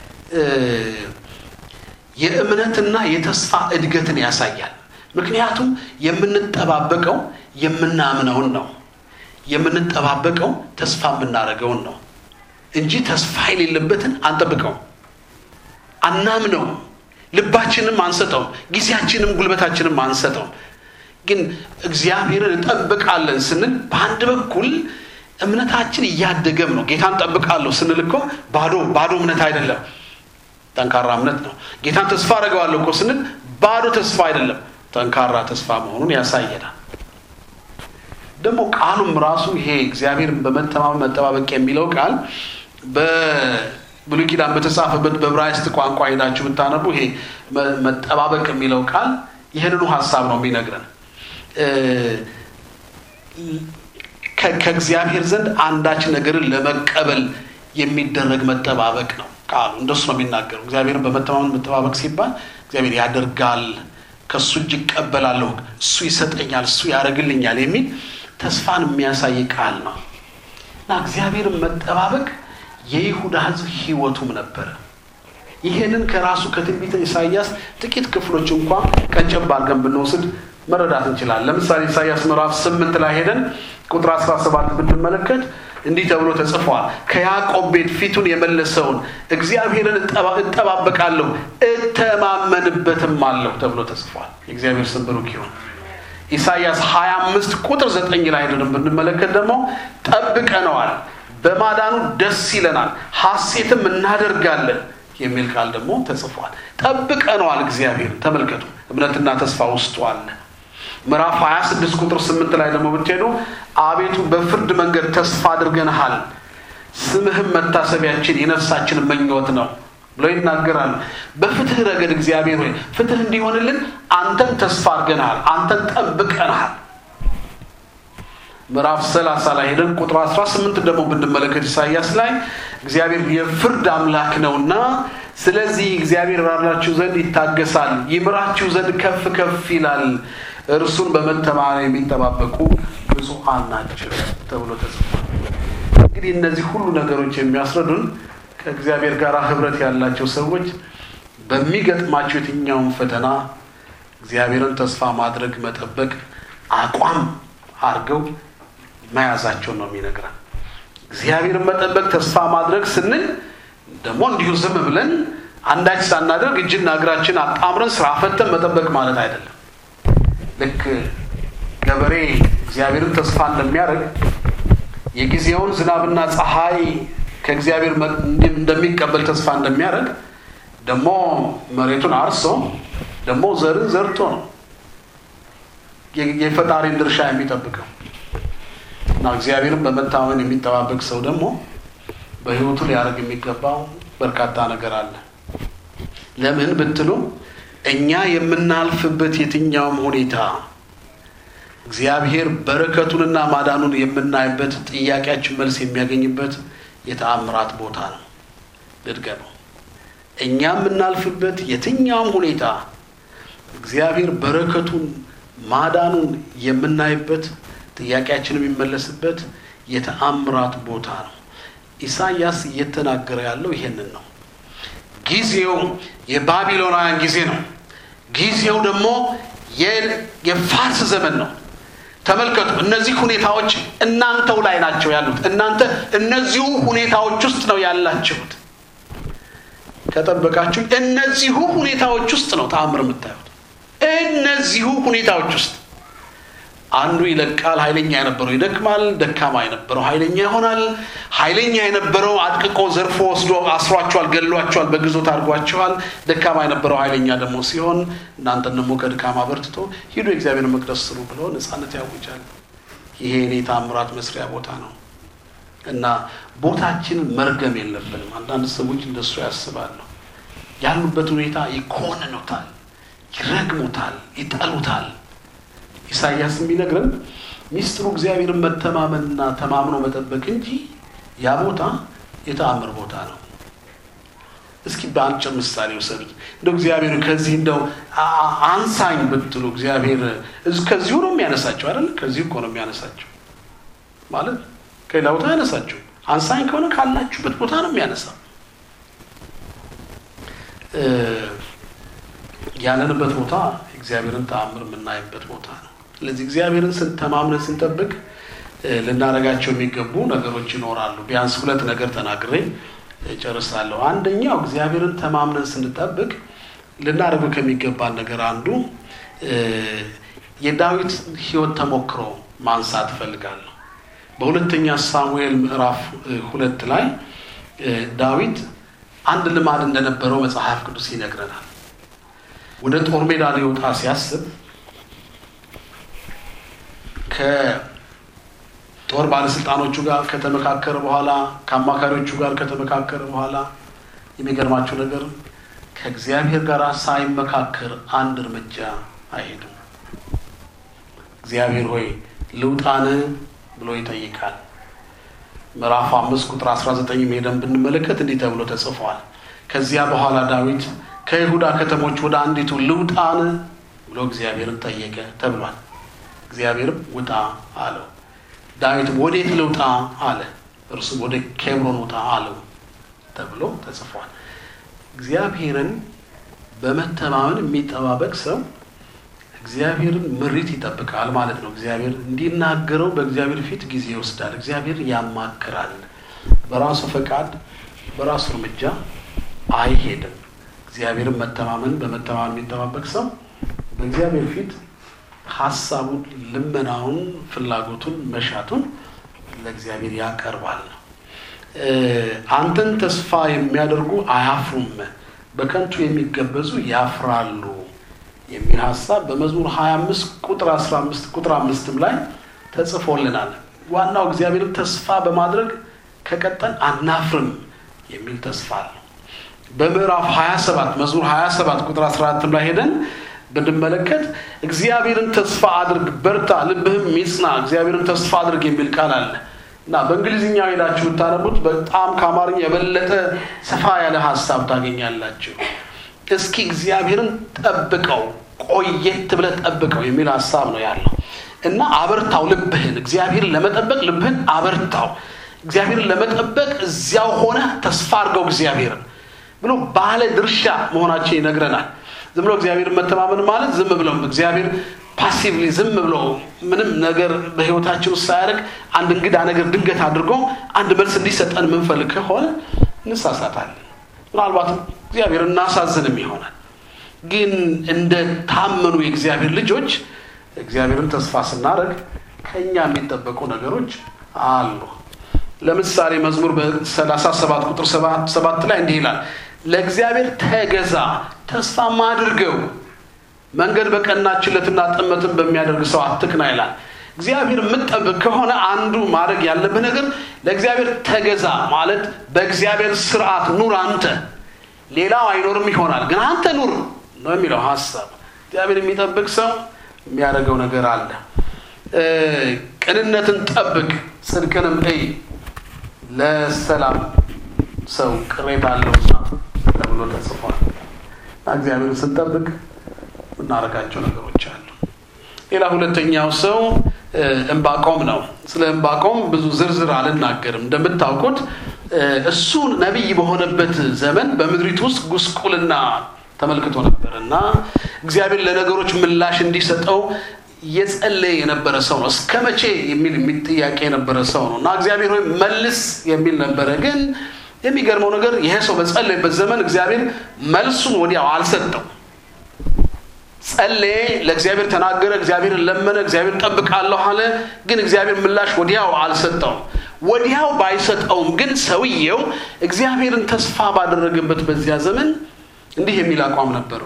የእምነትና የተስፋ እድገትን ያሳያል። ምክንያቱም የምንጠባበቀው የምናምነውን ነው፣ የምንጠባበቀው ተስፋ የምናደርገውን ነው እንጂ ተስፋ የሌለበትን አንጠብቀው፣ አናምነው፣ ልባችንም አንሰጠው፣ ጊዜያችንም ጉልበታችንም አንሰጠው። ግን እግዚአብሔርን እንጠብቃለን ስንል በአንድ በኩል እምነታችን እያደገም ነው። ጌታን ጠብቃለሁ ስንል እኮ ባዶ እምነት አይደለም፣ ጠንካራ እምነት ነው። ጌታን ተስፋ አደርገዋለሁ እኮ ስንል ባዶ ተስፋ አይደለም፣ ጠንካራ ተስፋ መሆኑን ያሳየናል። ደግሞ ቃሉም ራሱ ይሄ እግዚአብሔርን በመተማመን መጠባበቅ የሚለው ቃል በብሉይ ኪዳን በተጻፈበት በዕብራይስጥ ቋንቋ ሄዳችሁ ብታነቡ ይሄ መጠባበቅ የሚለው ቃል ይሄንኑ ሐሳብ ነው የሚነግረን። ከእግዚአብሔር ዘንድ አንዳች ነገርን ለመቀበል የሚደረግ መጠባበቅ ነው ቃሉ። እንደሱ ነው የሚናገረው። እግዚአብሔርን በመተማመን መጠባበቅ ሲባል እግዚአብሔር ያደርጋል፣ ከሱ እጅ እቀበላለሁ፣ እሱ ይሰጠኛል፣ እሱ ያደርግልኛል የሚል ተስፋን የሚያሳይ ቃል ነው። እና እግዚአብሔርን መጠባበቅ የይሁዳ ሕዝብ ህይወቱም ነበር። ይሄንን ከራሱ ከትንቢተ ኢሳይያስ ጥቂት ክፍሎች እንኳን ቀንጨብ አድርገን ብንወስድ መረዳት እንችላለን። ለምሳሌ ኢሳይያስ ምዕራፍ 8 ላይ ሄደን ቁጥር 17 ብንመለከት እንዲህ ተብሎ ተጽፏል፣ ከያዕቆብ ቤት ፊቱን የመለሰውን እግዚአብሔርን እጠባበቃለሁ እተማመንበትም አለሁ ተብሎ ተጽፏል። የእግዚአብሔር ስም ብሩክ ይሁን። ኢሳይያስ 25 ቁጥር 9 ላይ ሄደን ብንመለከት ደግሞ ጠብቀነዋል፣ በማዳኑ ደስ ይለናል፣ ሐሴትም እናደርጋለን የሚል ቃል ደግሞ ተጽፏል። ጠብቀነዋል እግዚአብሔር። ተመልከቱ፣ እምነትና ተስፋ ውስጡ አለ። ምዕራፍ 26 ቁጥር 8 ላይ ደግሞ ብትሄዱ አቤቱ በፍርድ መንገድ ተስፋ አድርገናል፣ ስምህም መታሰቢያችን የነፍሳችን መኞት ነው ብሎ ይናገራል። በፍትህ ረገድ እግዚአብሔር ሆይ ፍትህ እንዲሆንልን አንተን ተስፋ አድርገናል፣ አንተን ጠብቀናል። ምዕራፍ 30 ላይ ሄደን ቁጥር 18 ደግሞ ብንመለከት ኢሳይያስ ላይ እግዚአብሔር የፍርድ አምላክ ነውና ስለዚህ እግዚአብሔር ራራችሁ ዘንድ ይታገሳል፣ ይምራችሁ ዘንድ ከፍ ከፍ ይላል፣ እርሱን በመተማመን የሚጠባበቁ ብፁዓን ናቸው ተብሎ ተጽፏል። እንግዲህ እነዚህ ሁሉ ነገሮች የሚያስረዱን ከእግዚአብሔር ጋር ህብረት ያላቸው ሰዎች በሚገጥማቸው የትኛውም ፈተና እግዚአብሔርን ተስፋ ማድረግ፣ መጠበቅ፣ አቋም አድርገው መያዛቸው ነው የሚነግረን። እግዚአብሔርን መጠበቅ ተስፋ ማድረግ ስንል ደግሞ እንዲሁ ዝም ብለን አንዳች ሳናደርግ እጅና እግራችን አጣምረን ስራ ፈተን መጠበቅ ማለት አይደለም። ልክ ገበሬ እግዚአብሔርን ተስፋ እንደሚያደርግ የጊዜውን ዝናብና ፀሐይ ከእግዚአብሔር እንደሚቀበል ተስፋ እንደሚያደርግ ደግሞ መሬቱን አርሶ ደግሞ ዘርን ዘርቶ ነው የፈጣሪን ድርሻ የሚጠብቀው እና እግዚአብሔርን በመታመን የሚጠባበቅ ሰው ደግሞ በህይወቱ ሊያደርግ የሚገባው በርካታ ነገር አለ። ለምን ብትሉ እኛ የምናልፍበት የትኛውም ሁኔታ እግዚአብሔር በረከቱንና ማዳኑን የምናይበት ጥያቄያችን መልስ የሚያገኝበት የተአምራት ቦታ ነው። ድርገነው እኛ የምናልፍበት የትኛውም ሁኔታ እግዚአብሔር በረከቱን ማዳኑን የምናይበት ጥያቄያችን የሚመለስበት የተአምራት ቦታ ነው። ኢሳይያስ እየተናገረ ያለው ይሄንን ነው። ጊዜው የባቢሎናውያን ጊዜ ነው። ጊዜው ደግሞ የፋርስ ዘመን ነው። ተመልከቱ፣ እነዚህ ሁኔታዎች እናንተው ላይ ናቸው ያሉት። እናንተ እነዚሁ ሁኔታዎች ውስጥ ነው ያላችሁት። ከጠበቃችሁ እነዚሁ ሁኔታዎች ውስጥ ነው ተአምር የምታዩት። እነዚሁ ሁኔታዎች ውስጥ አንዱ ይለቃል፣ ኃይለኛ የነበረው ይደክማል፣ ደካማ የነበረው ኃይለኛ ይሆናል። ኃይለኛ የነበረው አጥቅቆ ዘርፎ ወስዶ አስሯቸዋል፣ ገሏቸዋል፣ በግዞት አድርጓቸዋል። ደካማ የነበረው ኃይለኛ ደግሞ ሲሆን እናንተ ደግሞ ከድካማ በርትቶ ሂዱ የእግዚአብሔር መቅደስ ስሩ ብሎ ነፃነት ያውጃል። ይሄ የኔ ተአምራት መስሪያ ቦታ ነው እና ቦታችንን መርገም የለብንም። አንዳንድ ሰዎች እንደሱ ያስባሉ። ያሉበት ሁኔታ ይኮንኑታል፣ ይረግሙታል፣ ይጠሉታል። ኢሳይያስ የሚነግረን ሚስጥሩ እግዚአብሔርን መተማመንና ተማምኖ መጠበቅ እንጂ ያ ቦታ የተአምር ቦታ ነው። እስኪ በአጭር ምሳሌ ወሰዱት። እንደው እግዚአብሔር ከዚህ እንደው አንሳኝ ብትሉ እግዚአብሔር ከዚሁ ነው የሚያነሳቸው አይደል? ከዚሁ እኮ ነው የሚያነሳቸው ማለት ከሌላ ቦታ ያነሳቸው። አንሳኝ ከሆነ ካላችሁበት ቦታ ነው የሚያነሳው። ያለንበት ቦታ እግዚአብሔርን ተአምር የምናይበት ቦታ ነው። ስለዚህ እግዚአብሔርን ስንተማምነን ስንጠብቅ ልናረጋቸው የሚገቡ ነገሮች ይኖራሉ። ቢያንስ ሁለት ነገር ተናግሬ ጨርሳለሁ። አንደኛው እግዚአብሔርን ተማምነን ስንጠብቅ ልናረገው ከሚገባን ነገር አንዱ የዳዊት ሕይወት ተሞክሮ ማንሳት ፈልጋለሁ። በሁለተኛ ሳሙኤል ምዕራፍ 2 ላይ ዳዊት አንድ ልማድ እንደነበረው መጽሐፍ ቅዱስ ይነግረናል። ወደ ጦር ሜዳ ሊወጣ ሲያስብ ከጦር ባለስልጣኖቹ ጋር ከተመካከረ በኋላ ከአማካሪዎቹ ጋር ከተመካከረ በኋላ የሚገርማችሁ ነገር ከእግዚአብሔር ጋር ሳይመካከር አንድ እርምጃ አይሄድም። እግዚአብሔር ሆይ ልውጣን ብሎ ይጠይቃል። ምዕራፍ 5 ቁጥር 19 ሄደን ብንመለከት እንዲህ ተብሎ ተጽፏል። ከዚያ በኋላ ዳዊት ከይሁዳ ከተሞች ወደ አንዲቱ ልውጣን ብሎ እግዚአብሔርን ጠየቀ ተብሏል። እግዚአብሔርም ውጣ አለው። ዳዊት ወዴት ልውጣ አለ። እርሱም ወደ ኬብሮን ውጣ አለው ተብሎ ተጽፏል። እግዚአብሔርን በመተማመን የሚጠባበቅ ሰው እግዚአብሔርን ምሪት ይጠብቃል ማለት ነው። እግዚአብሔር እንዲናገረው በእግዚአብሔር ፊት ጊዜ ይወስዳል። እግዚአብሔር ያማክራል። በራሱ ፈቃድ በራሱ እርምጃ አይሄድም። እግዚአብሔርን በመተማመን የሚጠባበቅ ሰው በእግዚአብሔር ፊት ሐሳቡን፣ ልመናውን፣ ፍላጎቱን፣ መሻቱን ለእግዚአብሔር ያቀርባል። አንተን ተስፋ የሚያደርጉ አያፍሩም፣ በከንቱ የሚገበዙ ያፍራሉ የሚል ሐሳብ በመዝሙር 25 ቁጥር 15 ቁጥር 5 ላይ ተጽፎልናል። ዋናው እግዚአብሔርን ተስፋ በማድረግ ከቀጠን አናፍርም የሚል ተስፋ አለ። በምዕራፍ 27 መዝሙር 27 ቁጥር 14 ላይ ሄደን ብንመለከት እግዚአብሔርን ተስፋ አድርግ፣ በርታ፣ ልብህም ይጽና፣ እግዚአብሔርን ተስፋ አድርግ የሚል ቃል አለ እና በእንግሊዝኛው ሄዳችሁ ብታነቡት በጣም ከአማርኛ የበለጠ ሰፋ ያለ ሐሳብ ታገኛላችሁ። እስኪ እግዚአብሔርን ጠብቀው፣ ቆየት ብለህ ጠብቀው የሚል ሐሳብ ነው ያለው እና አበርታው ልብህን። እግዚአብሔርን ለመጠበቅ ልብህን አበርታው። እግዚአብሔርን ለመጠበቅ እዚያው ሆነ ተስፋ አድርገው እግዚአብሔርን ብሎ ባለ ድርሻ መሆናችን ይነግረናል። ዝም ብሎ እግዚአብሔርን መተማመን ማለት ዝም ብለው እግዚአብሔር ፓሲቭሊ ዝም ብሎ ምንም ነገር በህይወታችን ውስጥ ሳያደርግ አንድ እንግዳ ነገር ድንገት አድርጎ አንድ መልስ እንዲሰጠን የምንፈልግ ከሆነ እንሳሳታለን። ምናልባትም እግዚአብሔር እናሳዝንም ይሆናል። ግን እንደ ታመኑ የእግዚአብሔር ልጆች እግዚአብሔርን ተስፋ ስናደርግ ከኛ የሚጠበቁ ነገሮች አሉ። ለምሳሌ መዝሙር በ37 ቁጥር 7 ላይ እንዲህ ይላል፣ ለእግዚአብሔር ተገዛ ተስፋ ማድርገው መንገድ በቀናችለትና ጥመትን በሚያደርግ ሰው አትቅና ይላል። እግዚአብሔር የምትጠብቅ ከሆነ አንዱ ማድረግ ያለብህ ነገር ለእግዚአብሔር ተገዛ ማለት በእግዚአብሔር ሥርዓት ኑር። አንተ ሌላው አይኖርም ይሆናል ግን አንተ ኑር ነው የሚለው ሐሳብ። እግዚአብሔር የሚጠብቅ ሰው የሚያደርገው ነገር አለ። ቅንነትን ጠብቅ ጽድቅንም እይ ለሰላም ሰው ቅሬታ አለውና ተብሎ ተጽፏል። እግዚአብሔርን ስንጠብቅ እናረጋቸው ነገሮች አሉ። ሌላ ሁለተኛው ሰው ዕንባቆም ነው። ስለ ዕንባቆም ብዙ ዝርዝር አልናገርም። እንደምታውቁት እሱ ነብይ በሆነበት ዘመን በምድሪቱ ውስጥ ጉስቁልና ተመልክቶ ነበርና እግዚአብሔር ለነገሮች ምላሽ እንዲሰጠው የጸለየ የነበረ ሰው ነው። እስከመቼ የሚል ጥያቄ የነበረ ሰው ነውና እግዚአብሔር ሆይ መልስ የሚል ነበር። ግን የሚገርመው ነገር ይሄ ሰው በጸለየበት ዘመን እግዚአብሔር መልሱን ወዲያው አልሰጠው። ጸለየ፣ ለእግዚአብሔር ተናገረ፣ እግዚአብሔር ለመነ፣ እግዚአብሔር ጠብቃለሁ አለ። ግን እግዚአብሔር ምላሽ ወዲያው አልሰጠው። ወዲያው ባይሰጠውም ግን ሰውየው እግዚአብሔርን ተስፋ ባደረገበት በዚያ ዘመን እንዲህ የሚል አቋም ነበረው።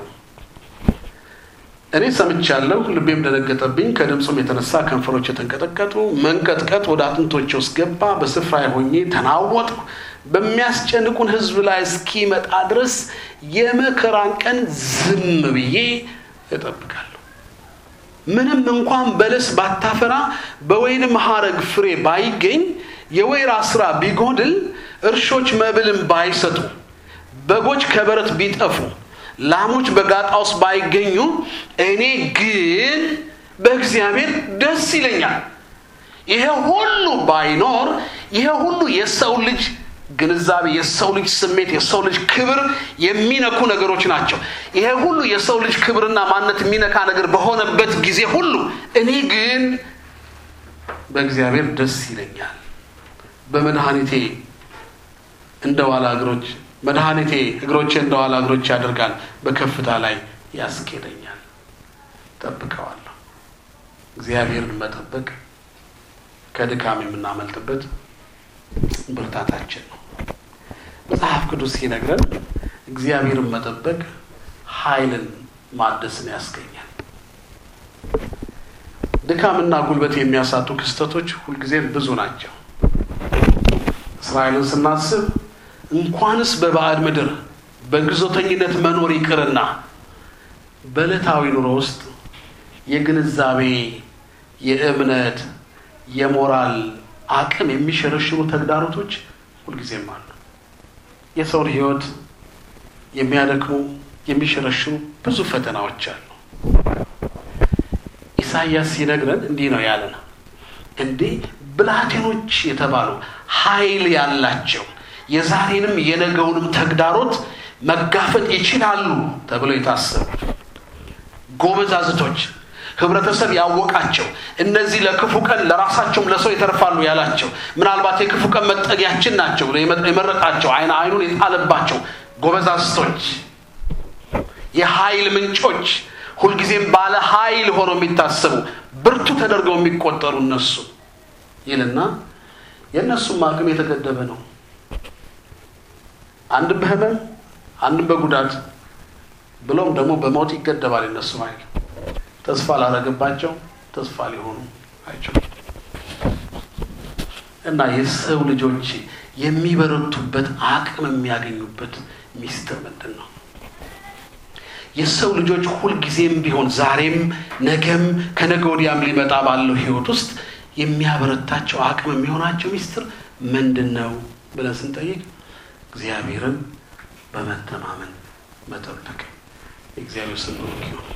እኔ ሰምቻለሁ፣ ልቤም ደነገጠብኝ፣ ከድምጹም የተነሳ ከንፈሮቼ ተንቀጠቀጡ፣ መንቀጥቀጥ ወደ አጥንቶቼ ውስጥ ገባ፣ በስፍራዬ ሆኜ ተናወጥኩ። በሚያስጨንቁን ሕዝብ ላይ እስኪመጣ ድረስ የመከራን ቀን ዝም ብዬ እጠብቃለሁ። ምንም እንኳን በለስ ባታፈራ በወይንም ሐረግ ፍሬ ባይገኝ የወይራ ስራ ቢጎድል እርሾች መብልን ባይሰጡ በጎች ከበረት ቢጠፉ ላሞች በጋጣ ውስጥ ባይገኙ እኔ ግን በእግዚአብሔር ደስ ይለኛል። ይሄ ሁሉ ባይኖር ይሄ ሁሉ የሰው ልጅ ግንዛቤ የሰው ልጅ ስሜት የሰው ልጅ ክብር የሚነኩ ነገሮች ናቸው። ይሄ ሁሉ የሰው ልጅ ክብርና ማንነት የሚነካ ነገር በሆነበት ጊዜ ሁሉ እኔ ግን በእግዚአብሔር ደስ ይለኛል። በመድኃኒቴ እንደዋላ እግሮች መድኃኒቴ እግሮቼ እንደዋላ እግሮች ያደርጋል፣ በከፍታ ላይ ያስኬደኛል። ጠብቀዋለሁ። እግዚአብሔርን መጠበቅ ከድካም የምናመልጥበት ብርታታችን ነው። መጽሐፍ ቅዱስ ሲነግረን እግዚአብሔርን መጠበቅ ኃይልን ማደስን ያስገኛል። ድካምና ጉልበት የሚያሳጡ ክስተቶች ሁልጊዜ ብዙ ናቸው። እስራኤልን ስናስብ እንኳንስ በባዕድ ምድር በግዞተኝነት መኖር ይቅርና በዕለታዊ ኑሮ ውስጥ የግንዛቤ የእምነት የሞራል አቅም የሚሸረሽሩ ተግዳሮቶች ሁልጊዜም አሉ። የሰውን ሕይወት የሚያደክሙ የሚሸረሽሩ ብዙ ፈተናዎች አሉ። ኢሳይያስ ሲነግረን እንዲህ ነው ያለን፣ እንዲህ ብላቴኖች የተባሉ ኃይል ያላቸው የዛሬንም የነገውንም ተግዳሮት መጋፈጥ ይችላሉ ተብሎ የታሰቡ ጎበዛዝቶች ህብረተሰብ ያወቃቸው እነዚህ ለክፉ ቀን ለራሳቸውም ለሰው ይተርፋሉ ያላቸው ምናልባት የክፉ ቀን መጠጊያችን ናቸው የመረጣቸው አይኑን የጣለባቸው ጎበዛዝቶች የኃይል ምንጮች ሁልጊዜም ባለ ኃይል ሆኖ የሚታሰቡ ብርቱ ተደርገው የሚቆጠሩ እነሱ ይልና የእነሱም አቅም የተገደበ ነው። አንድ በህመም አንድ በጉዳት ብሎም ደግሞ በሞት ይገደባል። እነሱ ኃይል ተስፋ ላደረገባቸው ተስፋ ሊሆኑ አይችሉም። እና የሰው ልጆች የሚበረቱበት አቅም የሚያገኙበት ሚስጥር ምንድን ነው? የሰው ልጆች ሁልጊዜም ቢሆን ዛሬም ነገም ከነገ ወዲያም ሊመጣ ባለው ህይወት ውስጥ የሚያበረታቸው አቅም የሚሆናቸው ሚስጥር ምንድን ነው ብለን ስንጠይቅ እግዚአብሔርን በመተማመን መጠበቅ። እግዚአብሔር ስም ይሁን።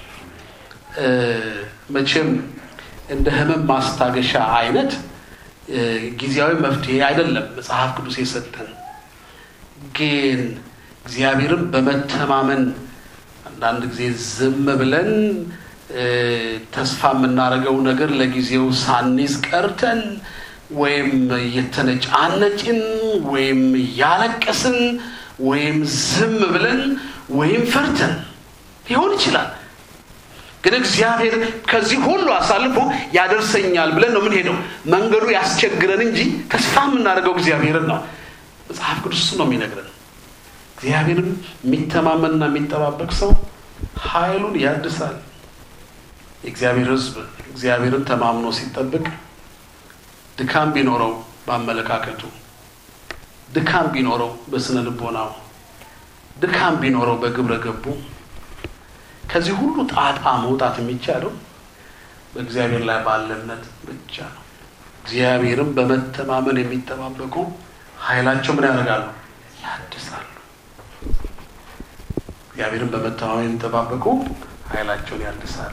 መቼም እንደ ህመም ማስታገሻ አይነት ጊዜያዊ መፍትሄ አይደለም መጽሐፍ ቅዱስ የሰጠን። ግን እግዚአብሔርን በመተማመን አንዳንድ ጊዜ ዝም ብለን ተስፋ የምናደርገው ነገር ለጊዜው ሳንይዝ ቀርተን ወይም የተነጫነጭን ወይም ያለቀስን ወይም ዝም ብለን ወይም ፈርተን ሊሆን ይችላል። ግን እግዚአብሔር ከዚህ ሁሉ አሳልፎ ያደርሰኛል ብለን ነው የምንሄደው። መንገዱ ያስቸግረን እንጂ ተስፋ የምናደርገው እግዚአብሔርን ነው። መጽሐፍ ቅዱስ ነው የሚነግረን። እግዚአብሔርን የሚተማመንና የሚጠባበቅ ሰው ኃይሉን ያድሳል፣ የእግዚአብሔር ሕዝብ እግዚአብሔርን ተማምኖ ሲጠብቅ ድካም ቢኖረው በአመለካከቱ፣ ድካም ቢኖረው በስነ ልቦናው፣ ድካም ቢኖረው በግብረ ገቡ ከዚህ ሁሉ ጣጣ መውጣት የሚቻለው በእግዚአብሔር ላይ ባለ እምነት ብቻ ነው። እግዚአብሔርን በመተማመን የሚጠባበቁ ኃይላቸው ምን ያደርጋሉ? ያድሳሉ። እግዚአብሔርን በመተማመን የሚጠባበቁ ኃይላቸውን ያድሳሉ።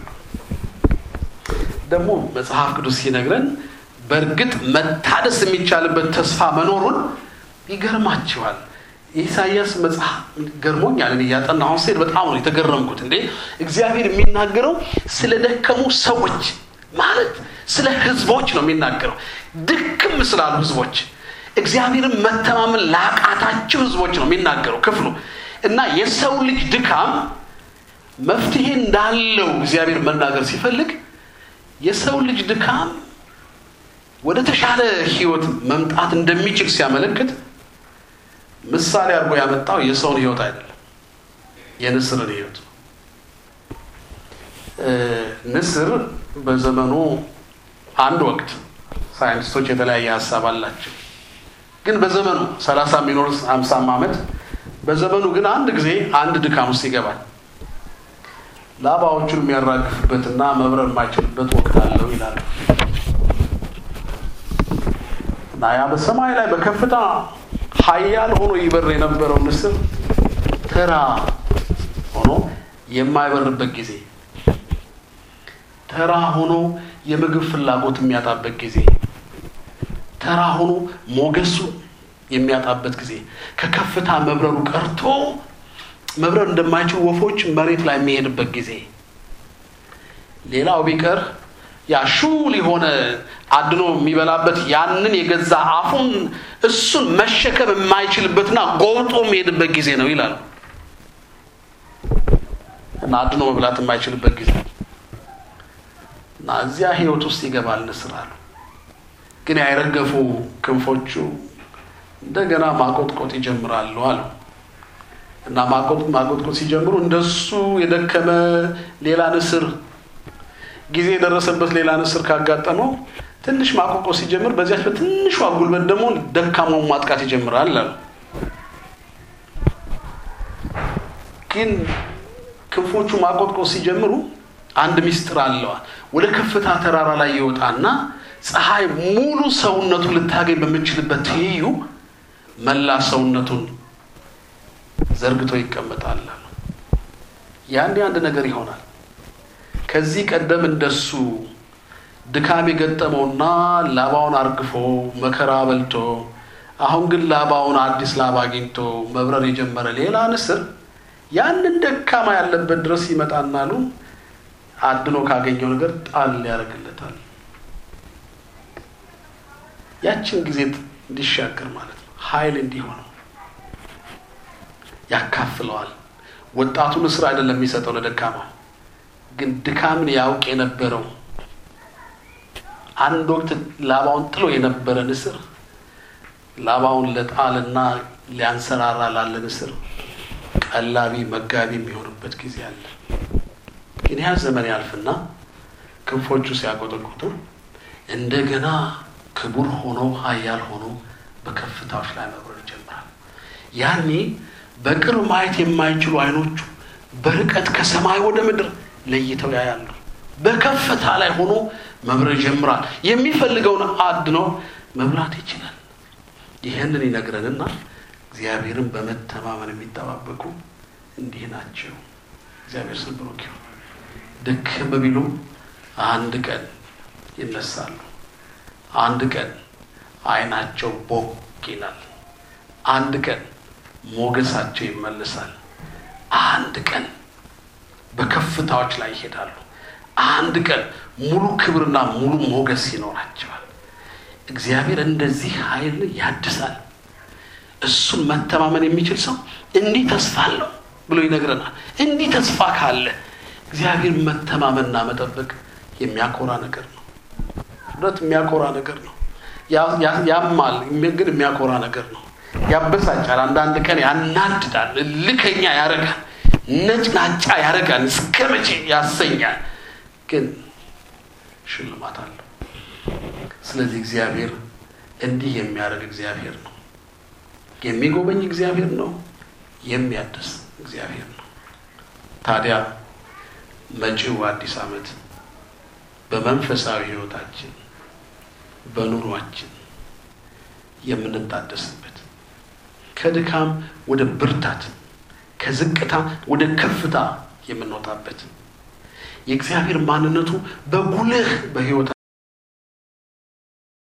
ደግሞ መጽሐፍ ቅዱስ ሲነግረን በእርግጥ መታደስ የሚቻልበት ተስፋ መኖሩን ይገርማችኋል። ኢሳይያስ መጽሐፍ ገርሞኛል። እኔ ያጠናሁ ሲል በጣም ነው የተገረምኩት። እንዴ እግዚአብሔር የሚናገረው ስለ ደከሙ ሰዎች ማለት ስለ ህዝቦች ነው የሚናገረው። ድክም ስላሉ ህዝቦች፣ እግዚአብሔርን መተማመን ላቃታቸው ህዝቦች ነው የሚናገረው ክፍሉ። እና የሰው ልጅ ድካም መፍትሄ እንዳለው እግዚአብሔር መናገር ሲፈልግ የሰው ልጅ ድካም ወደ ተሻለ ህይወት መምጣት እንደሚችል ሲያመለክት ምሳሌ አድርጎ ያመጣው የሰውን ህይወት አይደለም፣ የንስርን ህይወት ነው። ንስር በዘመኑ አንድ ወቅት ሳይንቲስቶች የተለያየ ሐሳብ አላቸው። ግን በዘመኑ 30 ሚኖር 50 ዓመት በዘመኑ ግን አንድ ጊዜ አንድ ድካም ውስጥ ይገባል። ላባዎቹን የሚያራግፍበትና መብረር የማይችልበት ወቅት አለው ይላል። እና ያ በሰማይ ላይ በከፍታ ኃያል ሆኖ ይበር የነበረው ንስር ተራ ሆኖ የማይበርበት ጊዜ፣ ተራ ሆኖ የምግብ ፍላጎት የሚያጣበት ጊዜ፣ ተራ ሆኖ ሞገሱ የሚያጣበት ጊዜ፣ ከከፍታ መብረሩ ቀርቶ መብረር እንደማይችሉ ወፎች መሬት ላይ የሚሄድበት ጊዜ፣ ሌላው ቢቀር ያሹል የሆነ አድኖ የሚበላበት ያንን የገዛ አፉን እሱን መሸከም የማይችልበትና ጎብጦ የሚሄድበት ጊዜ ነው ይላል። እና አድኖ መብላት የማይችልበት ጊዜ እና እዚያ ህይወት ውስጥ ይገባል ንስር አሉ። ግን ያይረገፉ ክንፎቹ እንደገና ማቆጥቆጥ ይጀምራሉ አሉ። እና ማቆጥቆጥ ሲጀምሩ እንደሱ የደከመ ሌላ ንስር ጊዜ የደረሰበት ሌላ ንስር ካጋጠመው ትንሽ ማቆጥቆጥ ሲጀምር በዚያች በትንሿ ጉልበት ደግሞ ደካማው ማጥቃት ይጀምራል አሉ። ግን ክንፎቹ ማቆጥቆጥ ሲጀምሩ አንድ ሚስጥር አለው። ወደ ከፍታ ተራራ ላይ ይወጣና ፀሐይ ሙሉ ሰውነቱን ልታገኝ በሚችልበት ትይዩ መላ ሰውነቱን ዘርግቶ ይቀመጣል። ያንዴ አንድ ነገር ይሆናል። ከዚህ ቀደም እንደሱ ድካም የገጠመውና ላባውን አርግፎ መከራ በልቶ አሁን ግን ላባውን አዲስ ላባ አግኝቶ መብረር የጀመረ ሌላ ንስር ያንን ደካማ ያለበት ድረስ ይመጣናሉ አድኖ ካገኘው ነገር ጣል ያደርግለታል። ያችን ጊዜ እንዲሻገር ማለት ነው። ኃይል እንዲሆን ያካፍለዋል። ወጣቱ ንስር አይደለም የሚሰጠው ለደካማ፣ ግን ድካምን ያውቅ የነበረው አንድ ወቅት ላባውን ጥሎ የነበረ ንስር ላባውን ለጣልና ሊያንሰራራ ላለ ንስር ቀላቢ መጋቢ የሚሆንበት ጊዜ አለ። ግን ያ ዘመን ያልፍና ክንፎቹ ሲያቆጠቁጡ እንደገና ክቡር ሆኖ ኃያል ሆኖ በከፍታዎች ላይ መብረር ይጀምራል። ያኔ በቅርብ ማየት የማይችሉ አይኖቹ በርቀት ከሰማይ ወደ ምድር ለይተው ያያሉ። በከፍታ ላይ ሆኖ መብረር ይጀምራል። የሚፈልገውን አድኖ መብላት ይችላል። ይሄንን ይነግረንና እግዚአብሔርን በመተማመን የሚጠባበቁ እንዲህ ናቸው። እግዚአብሔር ስም ብሩክ ይሁን። ደከም ቢሉ አንድ ቀን ይነሳሉ። አንድ ቀን አይናቸው ቦግ ይላል። አንድ ቀን ሞገሳቸው ይመለሳል። አንድ ቀን በከፍታዎች ላይ ይሄዳሉ። አንድ ቀን ሙሉ ክብርና ሙሉ ሞገስ ይኖራቸዋል። እግዚአብሔር እንደዚህ ኃይል ያድሳል። እሱን መተማመን የሚችል ሰው እንዲህ ተስፋ አለው ብሎ ይነግረናል። እንዲህ ተስፋ ካለ እግዚአብሔር መተማመንና መጠበቅ የሚያኮራ ነገር ነው። እውነት የሚያኮራ ነገር ነው። ያማል ግን የሚያኮራ ነገር ነው። ያበሳጫል፣ አንዳንድ ቀን ያናድዳል፣ ልከኛ ያረጋል፣ ነጭናጫ ያረጋል፣ እስከመቼ ያሰኛል። ግን ሽልማት አለው። ስለዚህ እግዚአብሔር እንዲህ የሚያደርግ እግዚአብሔር ነው። የሚጎበኝ እግዚአብሔር ነው። የሚያድስ እግዚአብሔር ነው። ታዲያ መጪው አዲስ ዓመት በመንፈሳዊ ሕይወታችን በኑሯችን የምንታደስበት ከድካም ወደ ብርታት ከዝቅታ ወደ ከፍታ የምንወጣበት የእግዚአብሔር ማንነቱ በጉልህ በሕይወት